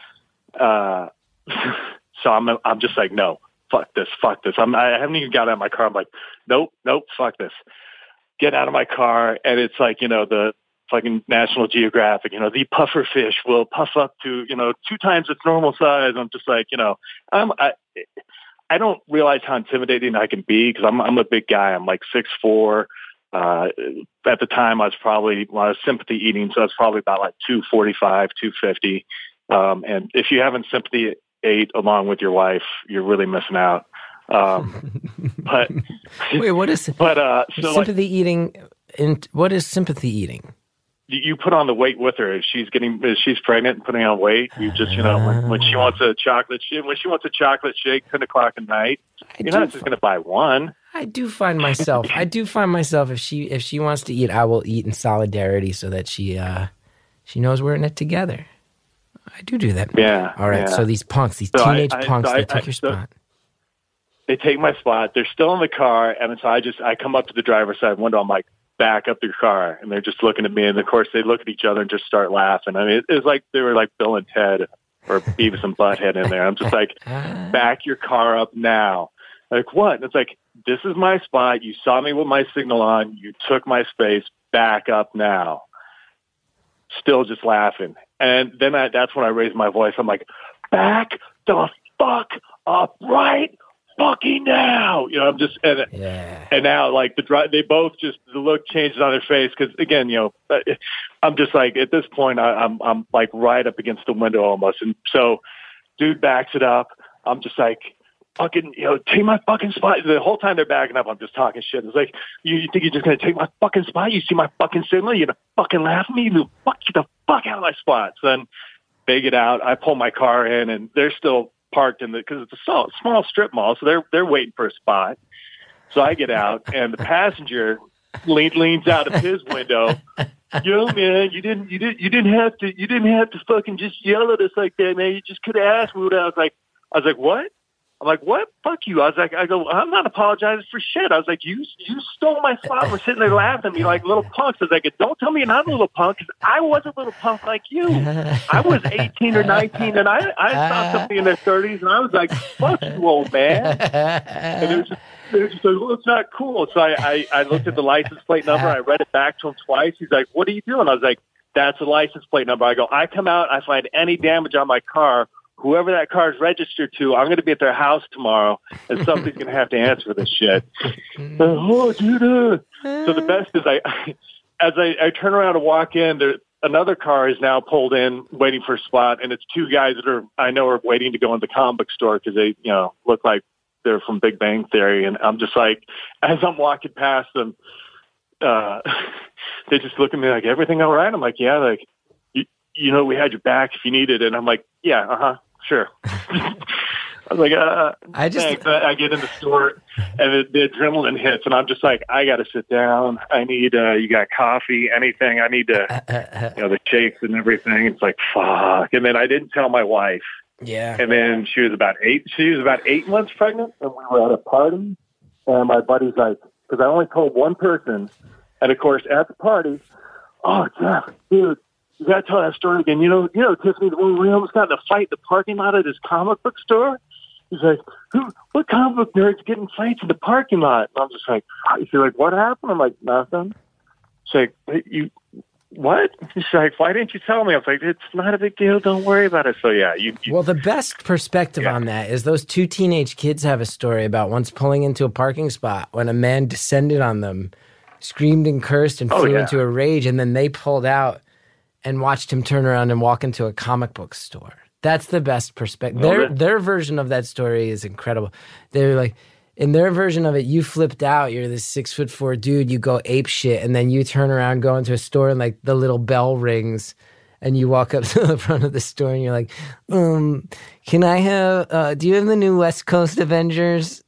so I'm just like, no, fuck this. I haven't even got out of my car. I'm like, nope, fuck this. Get out of my car. And it's like, the fucking National Geographic, the puffer fish will puff up to, 2 times its normal size. I'm just like, I don't realize how intimidating I can be because I'm a big guy. I'm like 6'4". At the time, I was sympathy eating, so I was probably about like 245, 250. And if you haven't sympathy ate along with your wife, you're really missing out. But
wait, what is sympathy eating? What is sympathy eating?
You put on the weight with her. If she's pregnant and putting on weight, you just, when she wants a chocolate shake, 10 o'clock at night, you're not just going to buy one.
I do find myself if she wants to eat, I will eat in solidarity so that she knows we're in it together. I do that.
Yeah.
All right. Yeah. So these teenage punks, they took your spot.
They take my spot. They're still in the car, and so I come up to the driver's side window. I'm like, back up your car, and they're just looking at me, and of course they look at each other and just start laughing. I mean, it was like they were like Bill and Ted or Beavis and Butthead in there. I'm just like, back your car up now. Like, what? And it's like, this is my spot. You saw me with my signal on. You took my space. Back up now. Still just laughing. And then that's when I raised my voice. I'm like, back the fuck up right fucking now. I'm just, and now like they both just, the look changes on their face. Cause again, I'm just like, at this point, I'm like right up against the window almost. And so dude backs it up. I'm just like, fucking, take my fucking spot. The whole time they're backing up, I'm just talking shit. It's like, you think you're just going to take my fucking spot? You see my fucking signal? You're going to fucking laugh at me? You get the fuck out of my spot. So then they get out. I pull my car in, and they're still parked because it's a small strip mall, so they're waiting for a spot. So I get out, and the passenger leans out of his window. Yo, man, you didn't have to fucking just yell at us like that, man. You just could have asked me what I was like. What? I'm like, what? Fuck you. I go, I'm not apologizing for shit. I was like, you stole my spot. We're sitting there laughing at me like little punks. I was like, don't tell me you're not a little punk, because I was a little punk like you. I was 18 or 19, and I saw somebody in their 30s, and I was like, fuck you, old man. And they're just like, well, it's not cool. So I looked at the license plate number. I read it back to him twice. He's like, what are you doing? I was like, that's a license plate number. I go, I come out, I find any damage on my car. Whoever that car is registered to, I'm going to be at their house tomorrow, and somebody's going to have to answer for this shit. Oh, dude. So the best is as I turn around and walk in, another car is now pulled in, waiting for a spot, and it's 2 guys that I know are waiting to go in the comic book store because they, look like they're from Big Bang Theory. And I'm just like, as I'm walking past them, they just look at me like, everything all right? I'm like, yeah, like, we had your back if you needed it. And I'm like, yeah, sure. I was like, thanks. I get in the store, and the adrenaline hits, and I'm just like, I got to sit down. I need, you got coffee, anything. I need to, the shakes and everything. It's like, fuck. And then I didn't tell my wife.
Yeah.
And then she was about 8 months pregnant, and we were at a party, and my buddy's like, because I only told one person, and of course at the party, oh, Jeff, dude, you got to tell that story again. Tiffany, when we almost got in a fight in the parking lot of this comic book store. He's like, what comic book nerds get in fights in the parking lot? And I'm just like, she's like, what happened? I'm like, nothing. She's like, what? She's like, why didn't you tell me? I was like, it's not a big deal. Don't worry about it. So yeah,
well, the best perspective on that is those 2 teenage kids have a story about once pulling into a parking spot when a man descended on them, screamed and cursed, and flew into a rage, and then they pulled out and watched him turn around and walk into a comic book store. That's the best perspective. Their version of that story is incredible. They're like, in their version of it, you flipped out. You're this 6'4" dude. You go ape shit, and then you turn around, go into a store, and like the little bell rings, and you walk up to the front of the store, and you're like, "Can I have? Do you have the new West Coast Avengers?"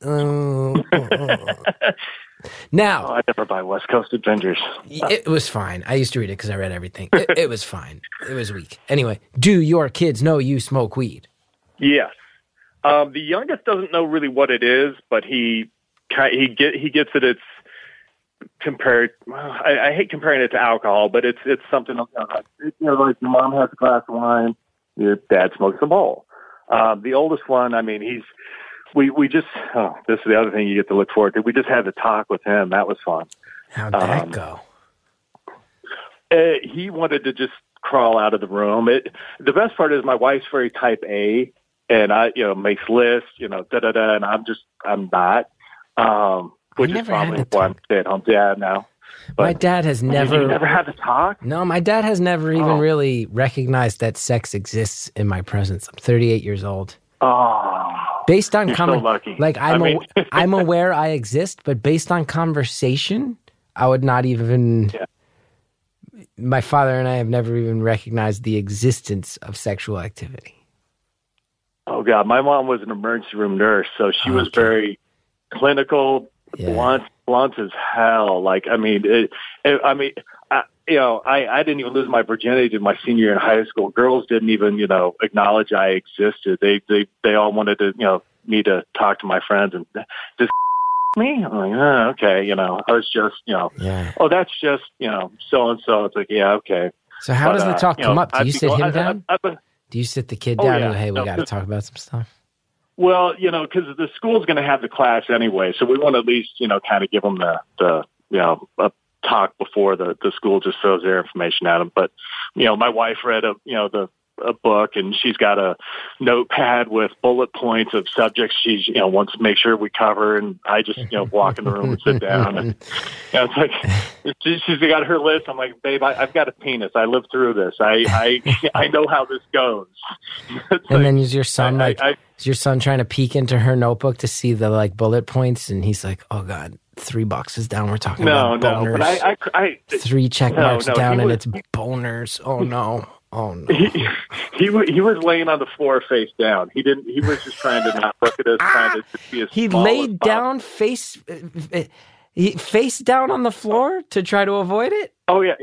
Now,
I never buy West Coast Avengers.
It was fine. I used to read it because I read everything. It was fine. It was weak. Anyway, do your kids know you smoke weed?
Yes. The youngest doesn't know really what it is, but he gets it. It's compared. I hate comparing it to alcohol, but it's something like your mom has a glass of wine, your dad smokes a bowl. The oldest one, I mean, we just, this is the other thing you get to look forward to. We just had to talk with him. That was fun.
How'd that go?
He wanted to just crawl out of the room. The best part is my wife's very type A, and makes lists, da-da-da, and I'm not. Which is probably why I'm stay-at-home dad now. But
my dad has never...
You never had to talk?
No, my dad has never even really recognized that sex exists in my presence. I'm 38 years old.
Oh,
based on
so lucky.
Like, I'm aware I exist, but based on conversation, I would not even... Yeah. My father and I have never even recognized the existence of sexual activity.
Oh, God. My mom was an emergency room nurse, so she was very clinical, blunt as hell. Like, I didn't even lose my virginity to my senior year in high school. Girls didn't even, acknowledge I existed. They all wanted to, me to talk to my friends and just me. I'm like, okay. I was just, oh, that's just, so-and-so. It's like, yeah, okay.
So how does the talk come up? Do you sit him down? Do you sit the kid down and, hey, we got to talk about some stuff?
Well, because the school's going to have the class anyway, so we want to at least, kind of give them the a talk before the school just throws their information at them. But, my wife read a book, and she's got a notepad with bullet points of subjects she wants to make sure we cover, and I just walk in the room and sit down, and it's like she's got her list. I'm like, babe, I've got a penis. I lived through this. I know how this goes.
And then is your son is your son trying to peek into her notebook to see the bullet points, and he's like, oh God, 3 boxes down we're talking about boners.
But I
3 check marks down and it's boners. Oh no. Oh no!
He was laying on the floor face down. He was just trying to not look at us, trying to be as
He laid down face down on the floor to try to avoid it.
Oh yeah.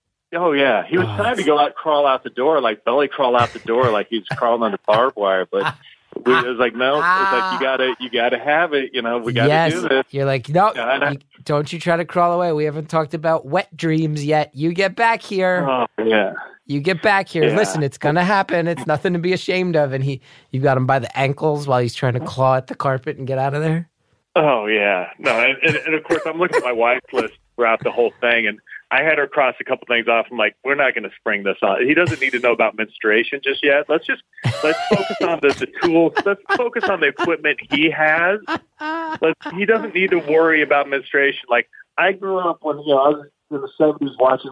He was trying to crawl out the door, like belly crawl out the door, like he's crawling on the barbed wire. But it was like, no, it's like you gotta have it. We gotta do this.
You're like, no, don't you try to crawl away. We haven't talked about wet dreams yet. You get back here.
Oh yeah.
You get back here.
Yeah.
Listen, it's going to happen. It's nothing to be ashamed of. And you've got him by the ankles while he's trying to claw at the carpet and get out of there.
Oh, yeah. No, and of course, I'm looking at my wife's list throughout the whole thing, and I had her cross a couple things off. I'm like, we're not going to spring this on. He doesn't need to know about menstruation just yet. Let's focus on the tools. Let's focus on the equipment he has. He doesn't need to worry about menstruation. Like, I grew up when, I was in the 70s watching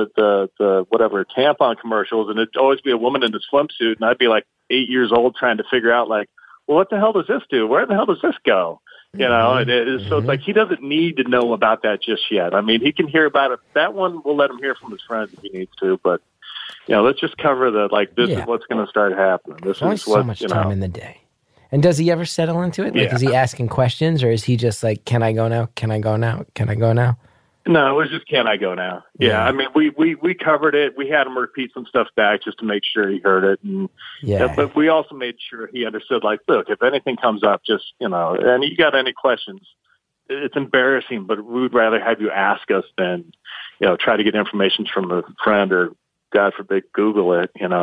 the whatever tampon commercials, and it'd always be a woman in a swimsuit, and I'd be like 8 years old trying to figure out well, what the hell does this do? Where the hell does this go? So it's like he doesn't need to know about that just yet. He can hear about it. That one, we'll let him hear from his friends if he needs to, but let's just cover this is what's going to start happening. This is what,
so much time in the day. And does he ever settle into it? Is he asking questions, or is he just like, can I go now? Can I go now? Can I go now?
No, it was just, can I go now? Yeah. We covered it. We had him repeat some stuff back just to make sure he heard it. And, but we also made sure he understood, look, if anything comes up, just, and you got any questions, it's embarrassing, but we would rather have you ask us than, try to get information from a friend or, God forbid, Google it, Who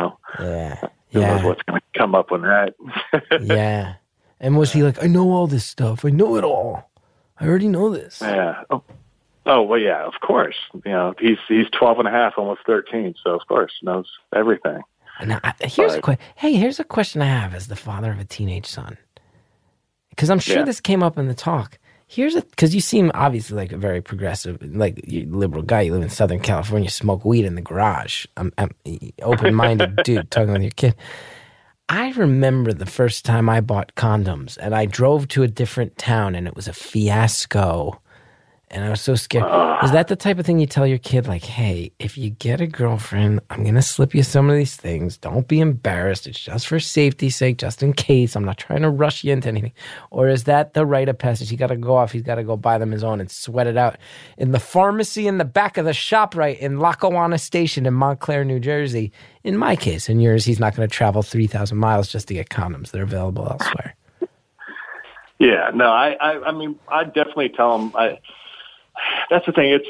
knows what's going to come up on that.
Yeah. And was he like, I know all this stuff. I know it all. I already know this.
Yeah. Oh, well, yeah, of course. He's 12 and a half, almost 13, so of course knows everything.
Now, here's a question I have as the father of a teenage son. Because I'm sure this came up in the talk. Because you seem obviously like a very progressive, liberal guy. You live in Southern California, smoke weed in the garage. I'm open-minded dude talking with your kid. I remember the first time I bought condoms, and I drove to a different town, and it was a fiasco. And I was so scared. Is that the type of thing you tell your kid? Like, hey, if you get a girlfriend, I'm going to slip you some of these things. Don't be embarrassed. It's just for safety's sake, just in case. I'm not trying to rush you into anything. Or is that the rite of passage? He got to go off. He's got to go buy them his own and sweat it out in the pharmacy in the back of the ShopRite in Lackawanna Station in Montclair, New Jersey. In my case, in yours, he's not going to travel 3,000 miles just to get condoms. They're available elsewhere.
Yeah, no, I definitely tell him. That's the thing.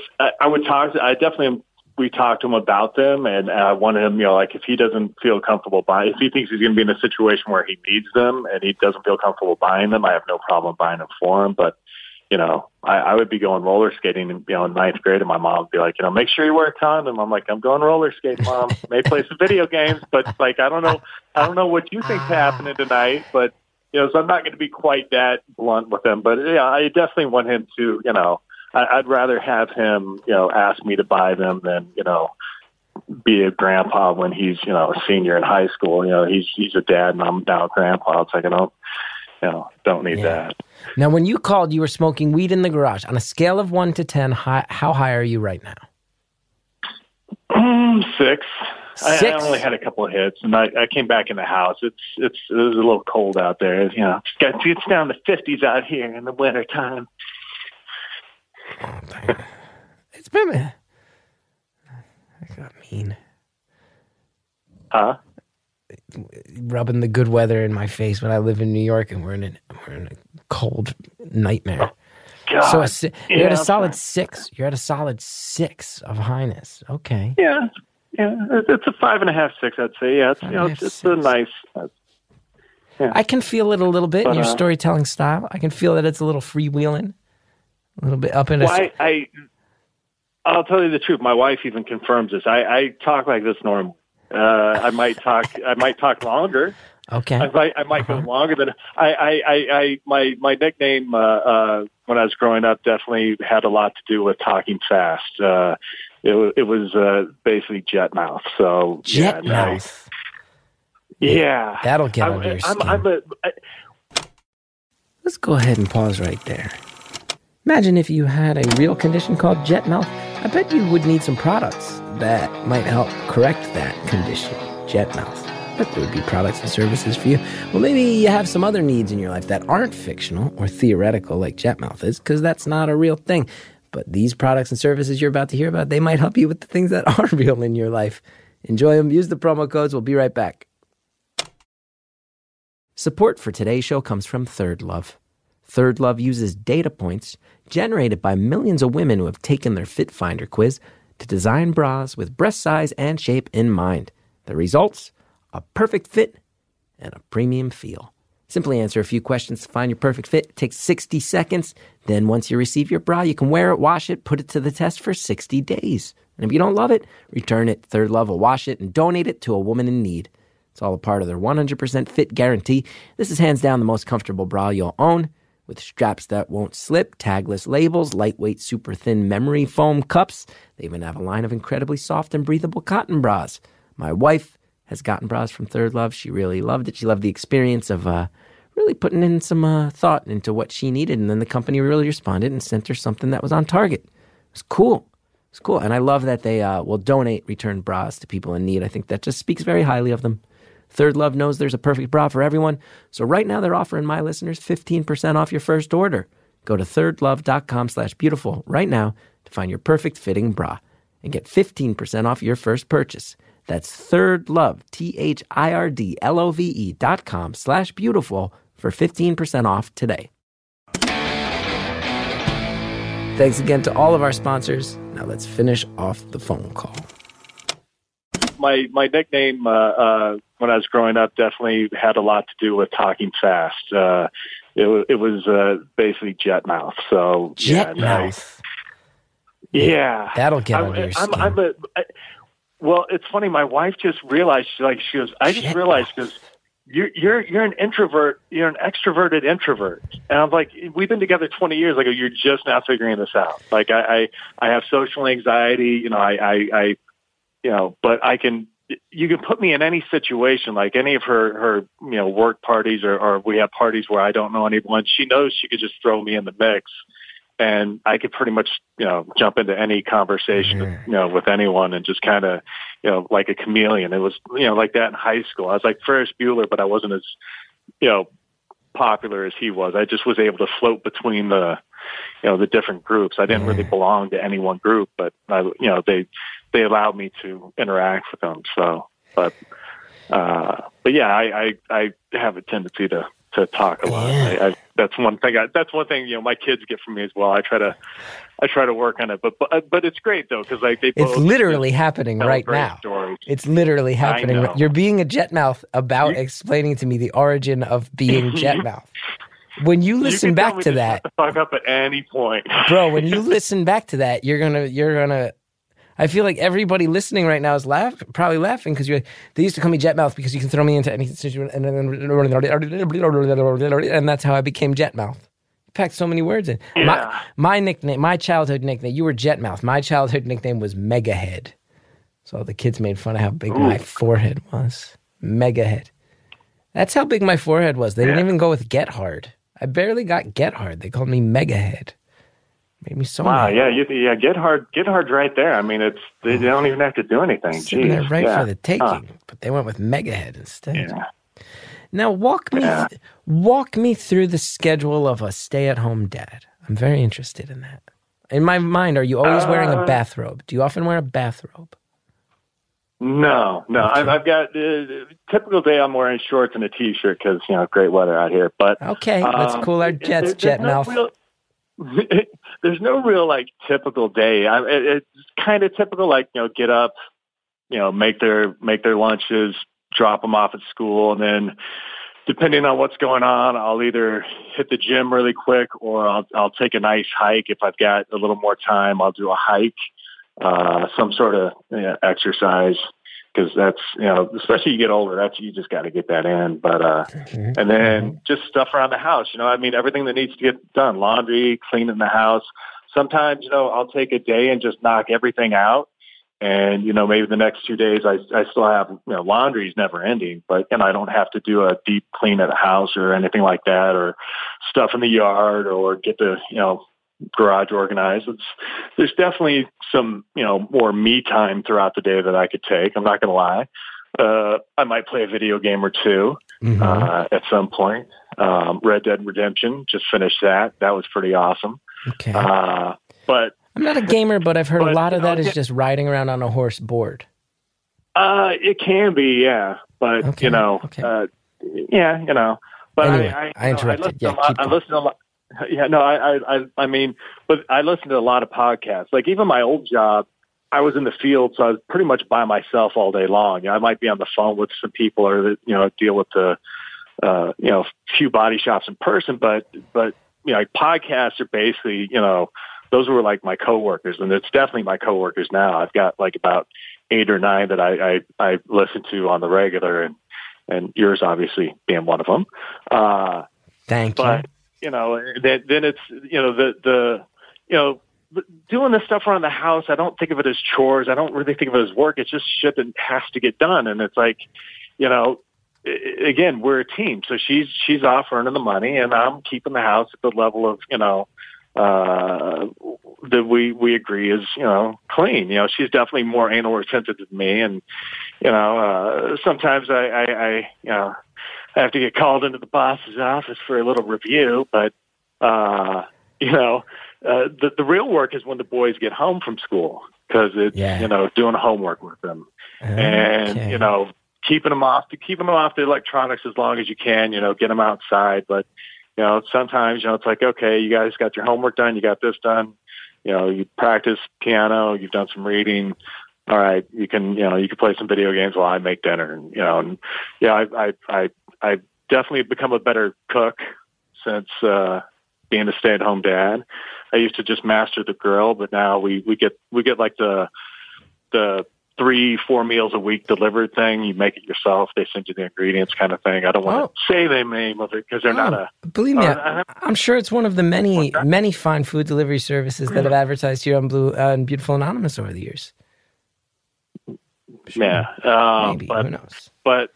We talked to him about them, and I wanted him, if he doesn't feel comfortable buying, if he thinks he's going to be in a situation where he needs them and he doesn't feel comfortable buying them, I have no problem buying them for him. But, I would be going roller skating in ninth grade, and my mom would be like, make sure you wear a condom. I'm like, I'm going roller skating, Mom. May play some video games, but like, I don't know what you think's happening tonight, but so I'm not going to be quite that blunt with him. But yeah, I definitely want him to, I'd rather have him, ask me to buy them than, be a grandpa when he's, a senior in high school. He's a dad and I'm now a grandpa. It's like, don't need that.
Now, when you called, you were smoking weed in the garage. On a scale of 1 to 10, how high are you right now?
6. I only had a couple of hits, and I came back in the house. It was a little cold out there. It's down to 50s out here in the winter time.
Oh, it's been I got mean.
Huh?
Rubbing the good weather in my face when I live in New York, and we're in a cold nightmare.
God.
So you're at a solid 6. You're at a solid 6 of highness. Okay.
Yeah. It's a 5.5, 6. I'd say. Yeah, it's a nice. Yeah.
I can feel it a little bit in your storytelling style. I can feel that it's a little freewheeling, a little bit up in.
I'll tell you the truth. My wife even confirms this. I talk like this normally. I might talk longer.
Okay.
I might go longer than my nickname when I was growing up definitely had a lot to do with talking fast. It was basically jet mouth. So
jet mouth.
Yeah.
That'll get under your skin. Let's go ahead and pause right there. Imagine if you had a real condition called jet mouth. I bet you would need some products that might help correct that condition, jet mouth. I bet there would be products and services for you. Well, maybe you have some other needs in your life that aren't fictional or theoretical like jet mouth is, because that's not a real thing. But these products and services you're about to hear about, they might help you with the things that are real in your life. Enjoy them. Use the promo codes. We'll be right back. Support for today's show comes from Third Love. Third Love uses data points generated by millions of women who have taken their Fit Finder quiz to design bras with breast size and shape in mind. The results? A perfect fit and a premium feel. Simply answer a few questions to find your perfect fit. It takes 60 seconds. Then once you receive your bra, you can wear it, wash it, put it to the test for 60 days. And if you don't love it, return it. Third Love will wash it and donate it to a woman in need. It's all a part of their 100% fit guarantee. This is hands down the most comfortable bra you'll own, with straps that won't slip, tagless labels, lightweight, super thin memory foam cups. They even have a line of incredibly soft and breathable cotton bras. My wife has gotten bras from Third Love. She really loved it. She loved the experience of really putting in some thought into what she needed, and then the company really responded and sent her something that was on target. It was cool. It's cool, and I love that they will donate returned bras to people in need. I think that just speaks very highly of them. Third Love knows there's a perfect bra for everyone, so right now they're offering my listeners 15% off your first order. Go to thirdlove.com/beautiful right now to find your perfect fitting bra and get 15% off your first purchase. That's thirdlove, thirdlove.com/beautiful for 15% off today. Thanks again to all of our sponsors. Now let's finish off the phone call.
My nickname when I was growing up definitely had a lot to do with talking fast. It was basically jet mouth. So
jet mouth.
Yeah,
that'll get under your skin.
Well, it's funny. My wife just realized. She goes, I just realized because you're an introvert. You're an extroverted introvert. And I'm like, we've been together 20 years. I go, you're just now figuring this out. Like I have social anxiety. But you can put me in any situation, like any of her work parties or we have parties where I don't know anyone. She knows she could just throw me in the mix and I could pretty much, jump into any conversation, with anyone and just kind of, like a chameleon. It was, like that in high school. I was like Ferris Bueller, but I wasn't as, popular as he was. I just was able to float between the different groups. I didn't really belong to any one group, but they allowed me to interact with them. So, but yeah, I have a tendency to talk a lot.
Yeah.
That's one thing. That's one thing. My kids get from me as well. I try to work on it, but it's great though because like they.
It's literally happening right now.
Stories.
It's literally happening. You're being a jet mouth about explaining to me the origin of being jet mouth. when you listen back to that,
shut the fuck up at any point,
bro. When you listen back to that, you're gonna. I feel like everybody listening right now is probably laughing because they used to call me Jetmouth because you can throw me into any situation, and that's how I became Jetmouth. You packed so many words in.
Yeah.
My nickname, my childhood nickname, you were Jetmouth. My childhood nickname was Megahead. So all the kids made fun of how big my forehead was. Megahead. That's how big my forehead was. They didn't even go with Get Hard. I barely got Get Hard. They called me Megahead. Made me so mad.
Yeah, Get Hard's right there. I mean, they don't even have to do anything.
Sitting there right for the taking, but they went with Megahead instead.
Yeah.
Now walk me through the schedule of a stay-at-home dad. I'm very interested in that. In my mind, are you always wearing a bathrobe? Do you often wear a bathrobe?
No. Okay. I've got typical day. I'm wearing shorts and a t-shirt because great weather out here. But
okay, let's cool our jets, Jetmouth.
There's no real like typical day. It's kind of typical, like get up, make their lunches, drop them off at school, and then depending on what's going on, I'll either hit the gym really quick or I'll take a nice hike. If I've got a little more time, I'll do a hike, some sort of exercise. Because that's, especially you get older, you just got to get that in. But, and then just stuff around the house, everything that needs to get done, laundry, cleaning the house. Sometimes, I'll take a day and just knock everything out. And, maybe the next 2 days I still have, laundry's never ending, but, I don't have to do a deep clean of the house or anything like that, or stuff in the yard or get the, garage organized. There's definitely some, more me time throughout the day that I could take. I'm not going to lie. I might play a video game or two at some point. Red Dead Redemption, just finished that. That was pretty awesome.
Okay.
But
I'm not a gamer, but I've heard a lot of that is just riding around on a horse board.
It can be, yeah. But,
okay.
But
anyway, I interrupted.
I listen to a lot. Yeah, no, I mean, but I listened to a lot of podcasts. Like even my old job, I was in the field, so I was pretty much by myself all day long. I might be on the phone with some people or, deal with the, few body shops in person, but, podcasts are basically, those were like my coworkers, and it's definitely my coworkers now. I've got like about 8 or 9 that I listen to on the regular, and yours obviously being one of them.
Thank you.
But, then it's, doing this stuff around the house, I don't think of it as chores. I don't really think of it as work. It's just shit that has to get done. And it's like, again, we're a team. So she's off earning the money and I'm keeping the house at the level of, that we agree is, clean. She's definitely more anal retentive than me. And, sometimes I have to get called into the boss's office for a little review, but, the real work is when the boys get home from school because it's, doing homework with them and, keeping them off the electronics as long as you can, get them outside. But, sometimes, it's like, okay, you guys got your homework done. You got this done. You practice piano, you've done some reading. All right, you can play some video games while I make dinner. And, I've definitely become a better cook since being a stay-at-home dad. I used to just master the grill, but now we get like the 3-4 meals a week delivered thing. You make it yourself. They send you the ingredients, kind of thing. I don't want to say the name of it because they're not a.
Believe me, I'm sure it's one of the many fine food delivery services that have advertised here on Beautiful Anonymous over the years.
Sure. Yeah,
maybe who knows?
But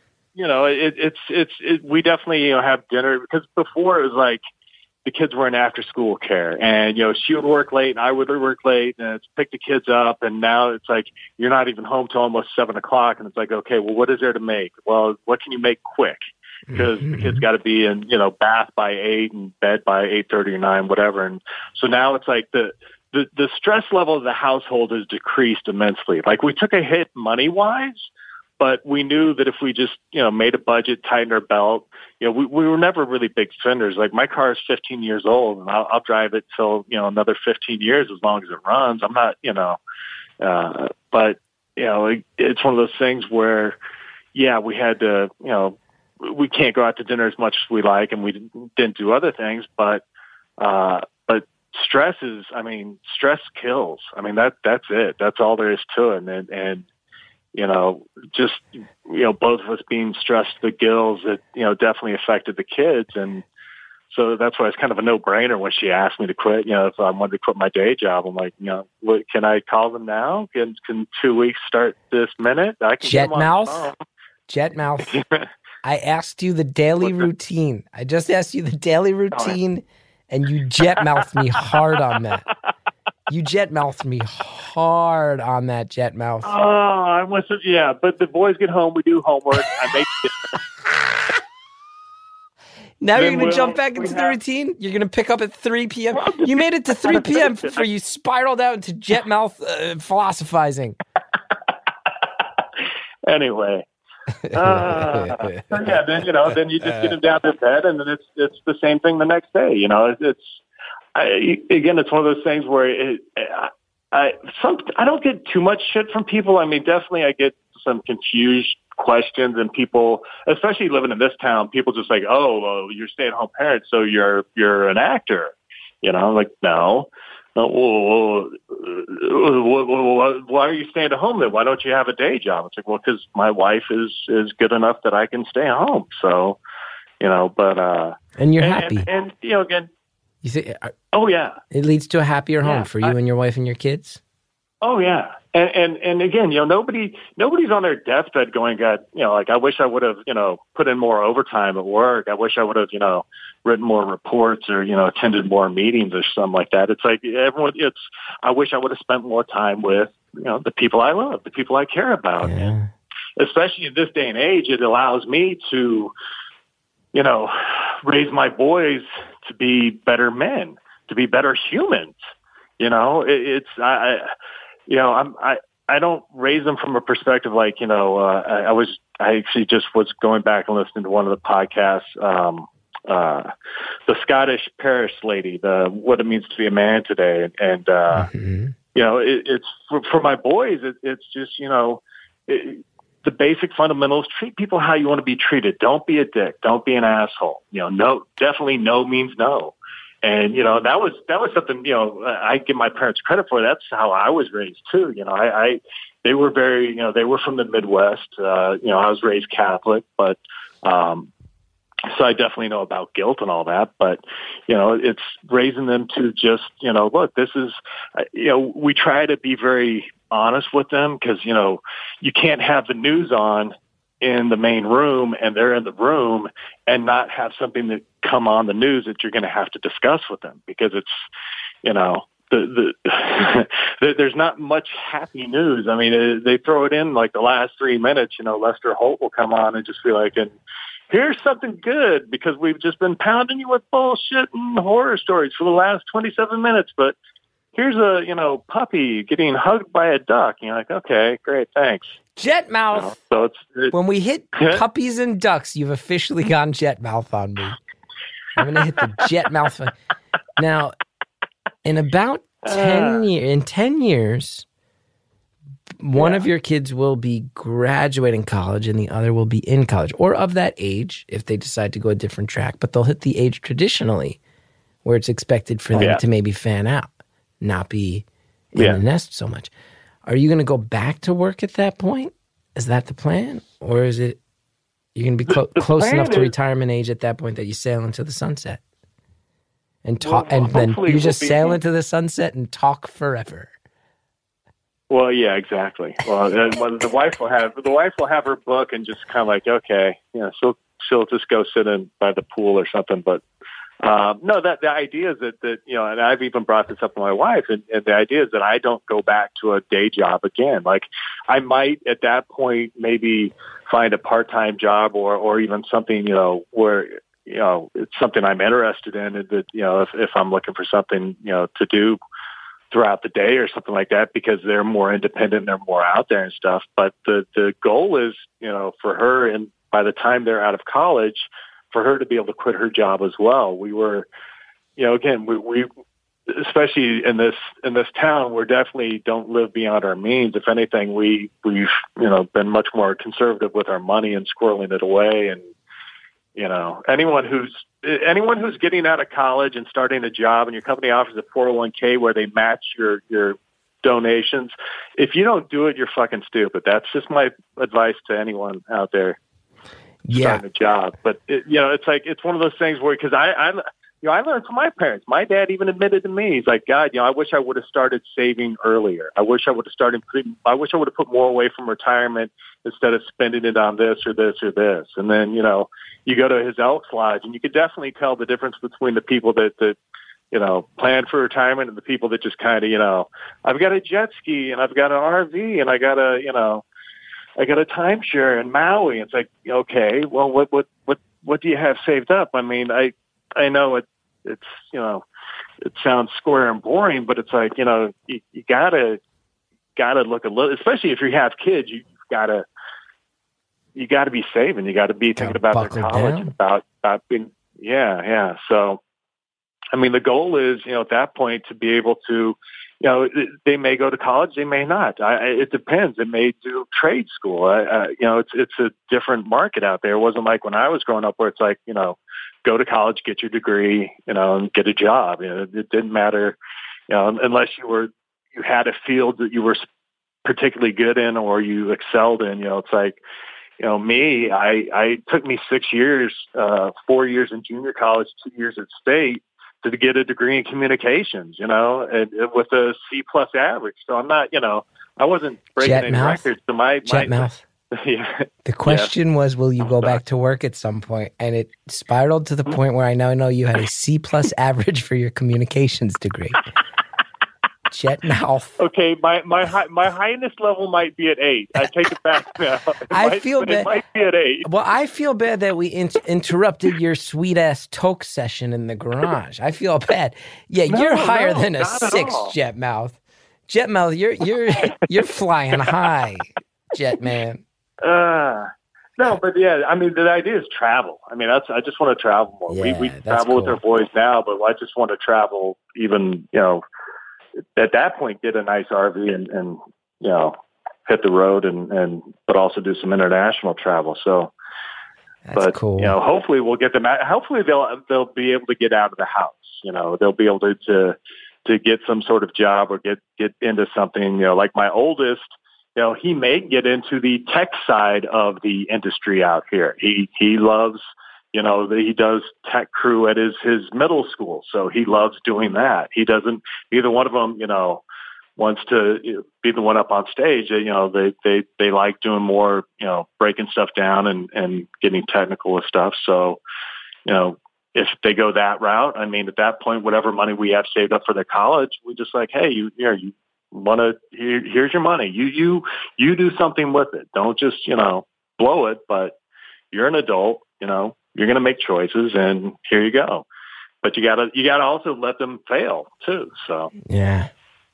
we definitely have dinner because before it was like the kids were in after school care and she would work late and I would work late and it's pick the kids up and now it's like you're not even home till almost 7:00 and it's like, okay, well, what is there to make? Well, what can you make quick? Because the kids got to be in bath by 8 and bed by 8:30 or 9, whatever. And so now it's like the stress level of the household has decreased immensely. Like we took a hit money wise, but we knew that if we just, made a budget, tightened our belt, we were never really big spenders. Like my car is 15 years old and I'll drive it till, another 15 years as long as it runs. I'm not, but, it's one of those things where, we had to, we can't go out to dinner as much as we like, and we didn't do other things, but stress kills. I mean, that's it. That's all there is to it. And just, both of us being stressed to the gills, it, definitely affected the kids. And so that's why it's kind of a no-brainer when she asked me to quit. If I wanted to quit my day job, I'm like, can I call them now? Can 2 weeks start this minute? I can
Jetmouth. I asked you the daily routine. I just asked you the daily routine, and you jetmouthed me hard on that. You jetmouthed me hard on that, Jetmouth.
Oh, I wasn't. Yeah, but the boys get home. We do homework. I make dinner.
Now you're going to jump back into the routine? You're going to pick up at 3 p.m.? You made it to 3 p.m. before you spiraled out into Jetmouth philosophizing.
Then then you just get them down to bed, and then it's the same thing the next day. It's one of those things where I don't get too much shit from people. I mean, definitely I get some confused questions, and people, especially living in this town, people just like, oh, well, you're stay-at-home parent, so you're an actor. I'm like, no. Well, why are you staying at home then? Why don't you have a day job? It's like, well, because my wife is good enough that I can stay home. So,
and you're happy.
And again,
you say,
oh yeah,
it leads to a happier home for you and your wife and your kids.
Oh yeah. And again, nobody's on their deathbed going, God, I wish I would have, put in more overtime at work. I wish I would have, written more reports or, attended more meetings or something like that. It's like I wish I would have spent more time with, the people I love, the people I care about.
Yeah.
And especially in this day and age, it allows me to, raise my boys to be better men, to be better humans. I don't raise them from a perspective like, I actually just was going back and listening to one of the podcasts, the Scottish Parish lady, what it means to be a man today. And, it's for my boys, it's just, the basic fundamentals, treat people how you want to be treated. Don't be a dick. Don't be an asshole. No, definitely no means no. And, that was something, I give my parents credit for. That's how I was raised too. They were very, they were from the Midwest. I was raised Catholic, but, so I definitely know about guilt and all that, but, it's raising them to just, look, this is, we try to be very honest with them because, you can't have the news on in the main room and they're in the room and not have something that come on the news that you're going to have to discuss with them because it's, there's not much happy news. I mean, they throw it in like the last 3 minutes, Lester Holt will come on and just be like, and here's something good because we've just been pounding you with bullshit and horror stories for the last 27 minutes, but here's a, puppy getting hugged by a duck. And you're like, okay, great, thanks.
Jetmouth.
So
when we hit puppies and ducks, you've officially gone Jetmouth on me. I'm going to hit the Jetmouth. Now, in about 10 years, one of your kids will be graduating college and the other will be in college, or of that age if they decide to go a different track, but they'll hit the age traditionally where it's expected for them to maybe fan out, not be in the nest so much. Are you going to go back to work at that point? Is that the plan? Or is it you're going to be close enough to retirement age at that point that you sail into the sunset? And talk, and then you just sail into the sunset and talk forever.
Well, yeah, exactly. Well, the wife will have her book and just kind of like, okay, she'll just go sit in by the pool or something. But no, that the idea is that and I've even brought this up to my wife, and the idea is that I don't go back to a day job again. Like I might at that point maybe find a part-time job or even something where it's something I'm interested in, and that if I'm looking for something to do throughout the day or something like that, because they're more independent, they're more out there and stuff. But the goal is for her, and by the time they're out of college, for her to be able to quit her job as well. We were, again, we especially in this town, we definitely don't live beyond our means. If anything, we've been much more conservative with our money and squirreling it away. And You know, anyone who's getting out of college and starting a job, and your company offers a 401k where they match your donations. If you don't do it, you're fucking stupid. That's just my advice to anyone out there starting a job. But it's one of those things where, because I learned from my parents. My dad even admitted to me, he's like, God, I wish I would have started saving earlier. I wish I would have put more away from retirement instead of spending it on this or this or this. And then, you go to his Elks Lodge, and you could definitely tell the difference between the people that plan for retirement and the people that just kind of, I've got a jet ski and I've got an RV and I got a timeshare in Maui. It's like, okay, well, what do you have saved up? I mean, I know it's, it sounds square and boring, but it's like, you gotta look a little, especially if you have kids, you gotta be saving. You gotta be thinking about their college and about being, yeah. So, I mean, the goal is, at that point to be able to, they may go to college, they may not. It depends. It may do trade school. It's a different market out there. It wasn't like when I was growing up where it's like, go to college, get your degree, and get a job. It didn't matter, unless you had a field that you were particularly good in or you excelled in. It's like, me, I took me 6 years, 4 years in junior college, 2 years at state to get a degree in communications, and with a C+ average. So I'm not, I wasn't breaking any records. So
Jetmouth.
Yeah.
The question was, will you go back to work at some point? And it spiraled to the point where I now know you had a C+ average for your communications degree. Jetmouth.
Okay, my highness level might be at 8. I take it back now. It might be at 8.
Well, I feel bad that we interrupted your sweet ass toke session in the garage. I feel bad. Yeah, you're higher than a 6, Jetmouth. Jetmouth, you're flying high, Jetman.
No, but yeah, I mean, the idea is travel. I mean, I just want to travel more.
Yeah,
we travel with our boys now, but I just want to travel even, at that point, get a nice RV and hit the road but also do some international travel. So,
that's cool.
Hopefully we'll get them out. Hopefully they'll be able to get out of the house. They'll be able to get some sort of job or get into something, like my oldest, he may get into the tech side of the industry out here. He loves, he does tech crew at his middle school. So he loves doing that. Either one of them, wants to be the one up on stage. They like doing more, breaking stuff down and getting technical with stuff. So, if they go that route, I mean, at that point, whatever money we have saved up for their college, we just like, hey, here's your money. You do something with it. Don't just, blow it, but you're an adult, you're going to make choices and here you go. But you gotta also let them fail too. So,
yeah.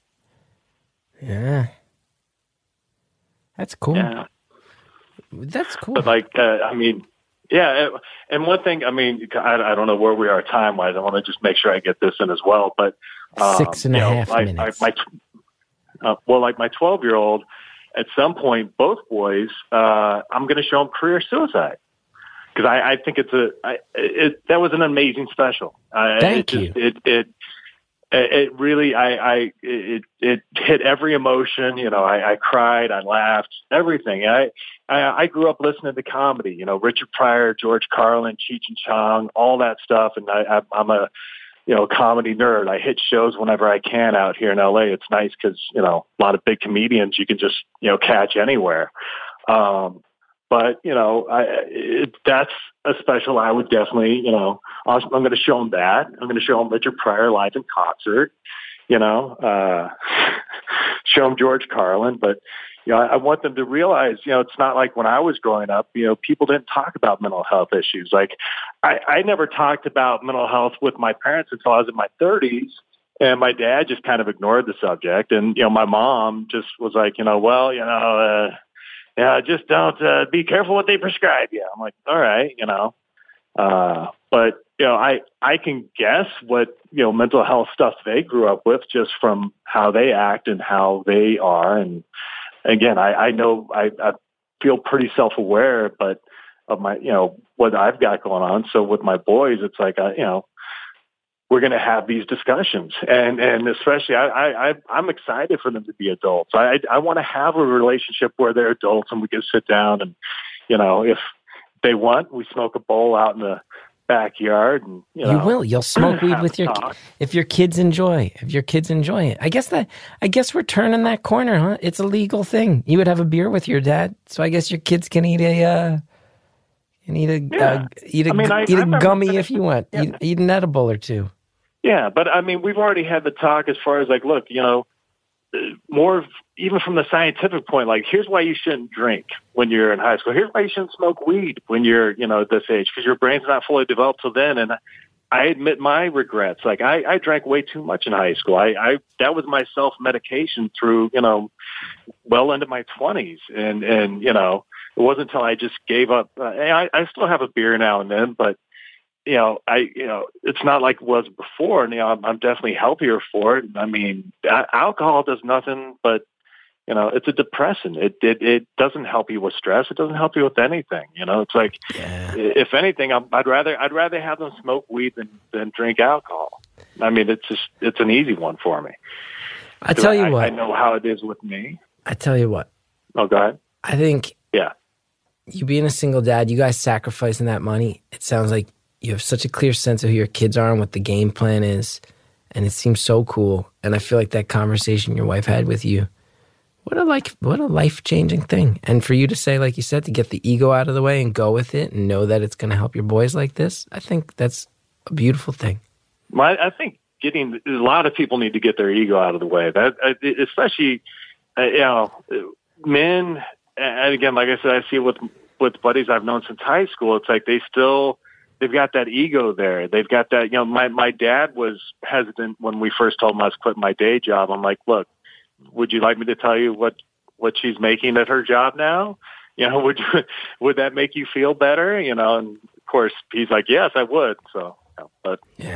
That's cool.
Yeah.
That's cool.
But I mean, yeah. And one thing, I mean, I don't know where we are time wise. I want to just make sure I get this in as well, but
6.5 minutes.
Like my 12-year-old, at some point, both boys, I'm going to show them career suicide because I think that was an amazing special.
Thank you.
It really, it hit every emotion. I cried, I laughed, everything. I grew up listening to comedy. Richard Pryor, George Carlin, Cheech and Chong, all that stuff, and I'm a comedy nerd. I hit shows whenever I can out here in LA. It's nice because, a lot of big comedians you can just, catch anywhere. But, that's a special I would definitely, I'm going to show them that. I'm going to show them Richard Pryor live in concert, show them George Carlin. But, I want them to realize, it's not like when I was growing up, people didn't talk about mental health issues. Like I never talked about mental health with my parents until I was in my 30s. And my dad just kind of ignored the subject. And, my mom just was like, just don't be careful what they prescribe you. I'm like, all right, but, I can guess what, mental health stuff they grew up with just from how they act and how they are. And again, I know I feel pretty self-aware, but my, what I've got going on. So with my boys, it's like, we're going to have these discussions, and especially I'm excited for them to be adults. I want to have a relationship where they're adults and we can sit down and, if they want, we smoke a bowl out in the backyard, and
you'll smoke weed with if your kids enjoy it. I guess we're turning that corner, huh? It's a legal thing. You would have a beer with your dad, so I guess your kids can eat a gummy if you want. Yeah. Eat an edible or two.
Yeah, but I mean, we've already had the talk as far as like, look, more even from the scientific point, like, here's why you shouldn't drink when you're in high school. Here's why you shouldn't smoke weed when you're, this age, because your brain's not fully developed till then. And I admit my regrets. Like, I drank way too much in high school. That was my self-medication through, well into my 20s. And it wasn't until I just gave up. I still have a beer now and then, but it's not like it was before. And, I'm definitely healthier for it. I mean, alcohol does nothing but, it's a depressant. It doesn't help you with stress. It doesn't help you with anything. It's like, if anything, I'd rather have them smoke weed than drink alcohol. I mean, it's an easy one for me.
I tell you what.
I know how it is with me.
I tell you what.
Oh, go ahead.
I think,
yeah,
you being a single dad, you guys sacrificing that money, it sounds like you have such a clear sense of who your kids are and what the game plan is, and it seems so cool. And I feel like that conversation your wife had with you, what a life-changing thing. And for you to say, like you said, to get the ego out of the way and go with it and know that it's going to help your boys like this, I think that's a beautiful thing.
Well, I think a lot of people need to get their ego out of the way. That especially, men. And again, like I said, I see it with buddies I've known since high school. It's like they've got that ego there. They've got that, my dad was hesitant when we first told him I was quitting my day job. I'm like, look, would you like me to tell you what she's making at her job now? Would that make you feel better? And of course he's like, yes, I would. So, but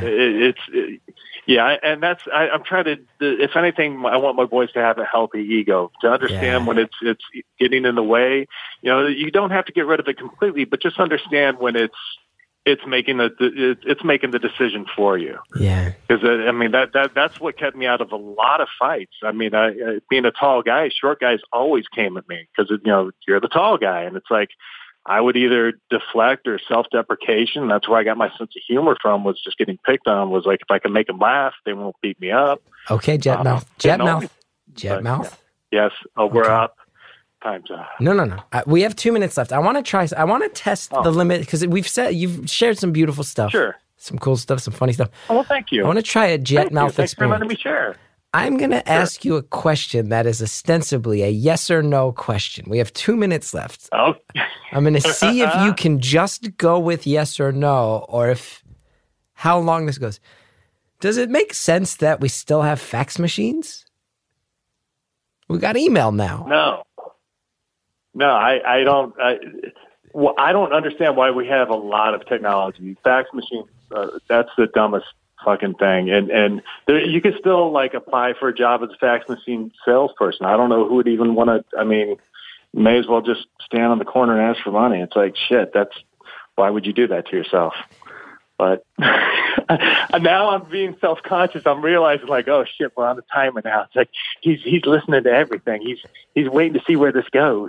and that's, I'm trying to, if anything, I want my boys to have a healthy ego, to understand when it's getting in the way. You don't have to get rid of it completely, but just understand when it's making the decision for you. Yeah. Because I mean that's what kept me out of a lot of fights. I mean, being a tall guy, short guys always came at me because you're the tall guy, and it's like I would either deflect or self-deprecation. That's where I got my sense of humor from. Was just getting picked on. Was like, if I can make them laugh, they won't beat me up.
Okay, Jetmouth. Jetmouth.
Yes. Oh, we're up. Time's up.
No. We have 2 minutes left. I want to test the limit because you've shared some beautiful stuff.
Sure.
Some cool stuff, some funny stuff.
Oh, well, thank you.
I want to try a Jetmouth experience.
Thanks for letting me share.
I'm going to ask you a question that is ostensibly a yes or no question. We have 2 minutes left.
Oh.
I'm going to see if you can just go with yes or no, or how long this goes. Does it make sense that we still have fax machines? We got email now. No, I don't. I don't understand why we have a lot of technology. Fax machines, that's the dumbest fucking thing. And you can still apply for a job as a fax machine salesperson. I don't know who would even want to. I mean, you may as well just stand on the corner and ask for money. It's like, shit, why would you do that to yourself? But now I'm being self-conscious. I'm realizing oh shit, we're on the timer now. It's like he's listening to everything. He's waiting to see where this goes.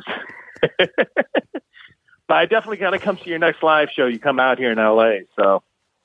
But I definitely got to come to your next live show. You come out here in LA. So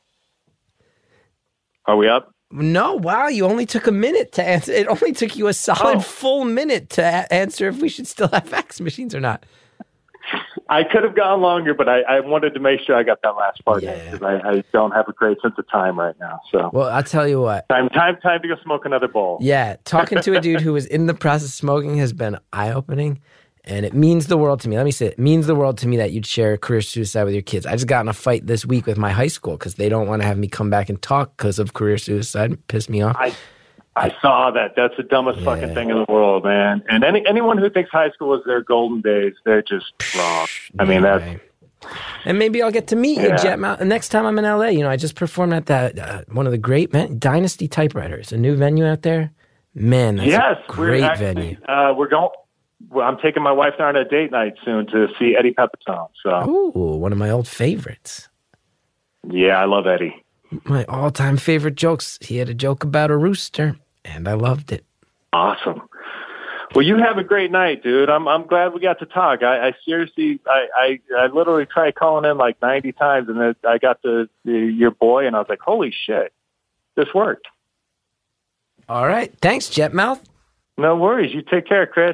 are we up? No, wow, you only took a minute to answer. It only took you a solid full minute to answer if we should still have fax machines or not.
I could have gone longer, but I wanted to make sure I got that last part in because I don't have a great sense of time right now. So,
well, I'll tell you what.
Time to go smoke another bowl.
Yeah, talking to a dude who was in the process of smoking has been eye-opening, and it means the world to me. Let me say it means the world to me that you'd share career suicide with your kids. I just got in a fight this week with my high school because they don't want to have me come back and talk because of career suicide. It pissed me off.
I saw that. That's the dumbest fucking thing in the world, man. And anyone who thinks high school is their golden days, they're just wrong. I mean, that's...
And maybe I'll get to meet you, Jetmouth. Next time I'm in LA, I just performed at that one of the great Dynasty Typewriters, a new venue out there. Man, that's a great venue.
I'm taking my wife on a date night soon to see Eddie Pepitone. So,
Ooh, one of my old favorites.
Yeah, I love Eddie.
My all-time favorite jokes. He had a joke about a rooster, and I loved it.
Awesome. Well, you have a great night, dude. I'm glad we got to talk. I seriously, I literally tried calling in like 90 times, and then I got your boy, and I was like, holy shit, this worked.
All right. Thanks, Jetmouth.
No worries. You take care, Chris.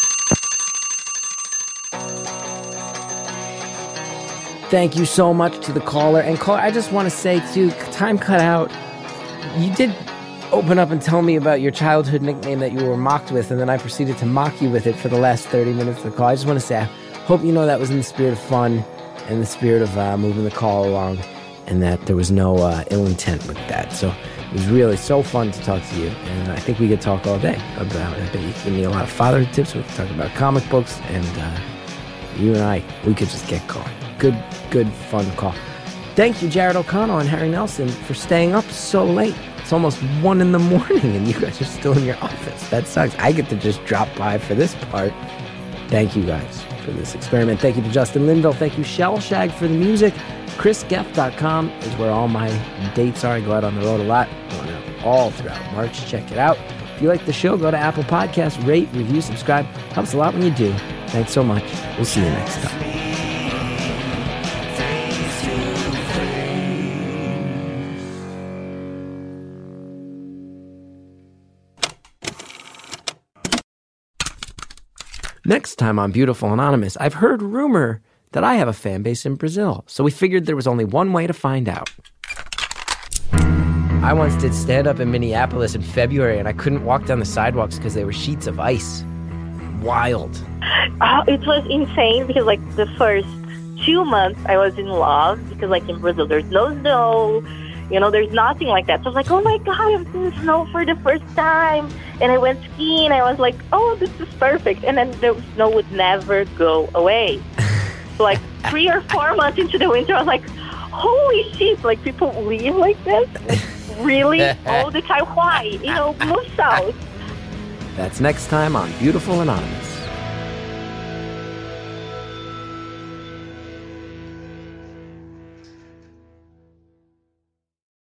Thank you so much to the caller. And caller, I just want to say, too, time cut out. You did open up and tell me about your childhood nickname that you were mocked with, and then I proceeded to mock you with it for the last 30 minutes of the call. I just want to say, I hope you know that was in the spirit of fun and the spirit of moving the call along, and that there was no ill intent with that. So it was really so fun to talk to you, and I think we could talk all day about it. I bet you gave me a lot of father tips. We could talk about comic books, and you and I, we could just get going. Good, fun call. Thank you, Jared O'Connell and Harry Nelson, for staying up so late. It's almost 1 a.m, and you guys are still in your office. That sucks. I get to just drop by for this part. Thank you guys for this experiment. Thank you to Justin Linville. Thank you, Shellshag, for the music. ChrisGeff.com is where all my dates are. I go out on the road a lot. Going out all throughout March. Check it out. If you like the show, go to Apple Podcasts, rate, review, subscribe. Helps a lot when you do. Thanks so much. We'll see you next time. Next time on Beautiful Anonymous, I've heard rumor that I have a fan base in Brazil, so we figured there was only one way to find out. I once did stand-up in Minneapolis in February, and I couldn't walk down the sidewalks because they were sheets of ice. Wild.
It was insane because, like, the first 2 months I was in love because, like, in Brazil there's no snow, there's nothing like that. So I was like, oh my God, I'm seeing snow for the first time. And I went skiing. I was like, oh, this is perfect. And then the snow would never go away. So like 3 or 4 months into the winter, I was like, holy shit, like people live like this? Like, really? All the time? Why? Move south.
That's next time on Beautiful Anonymous.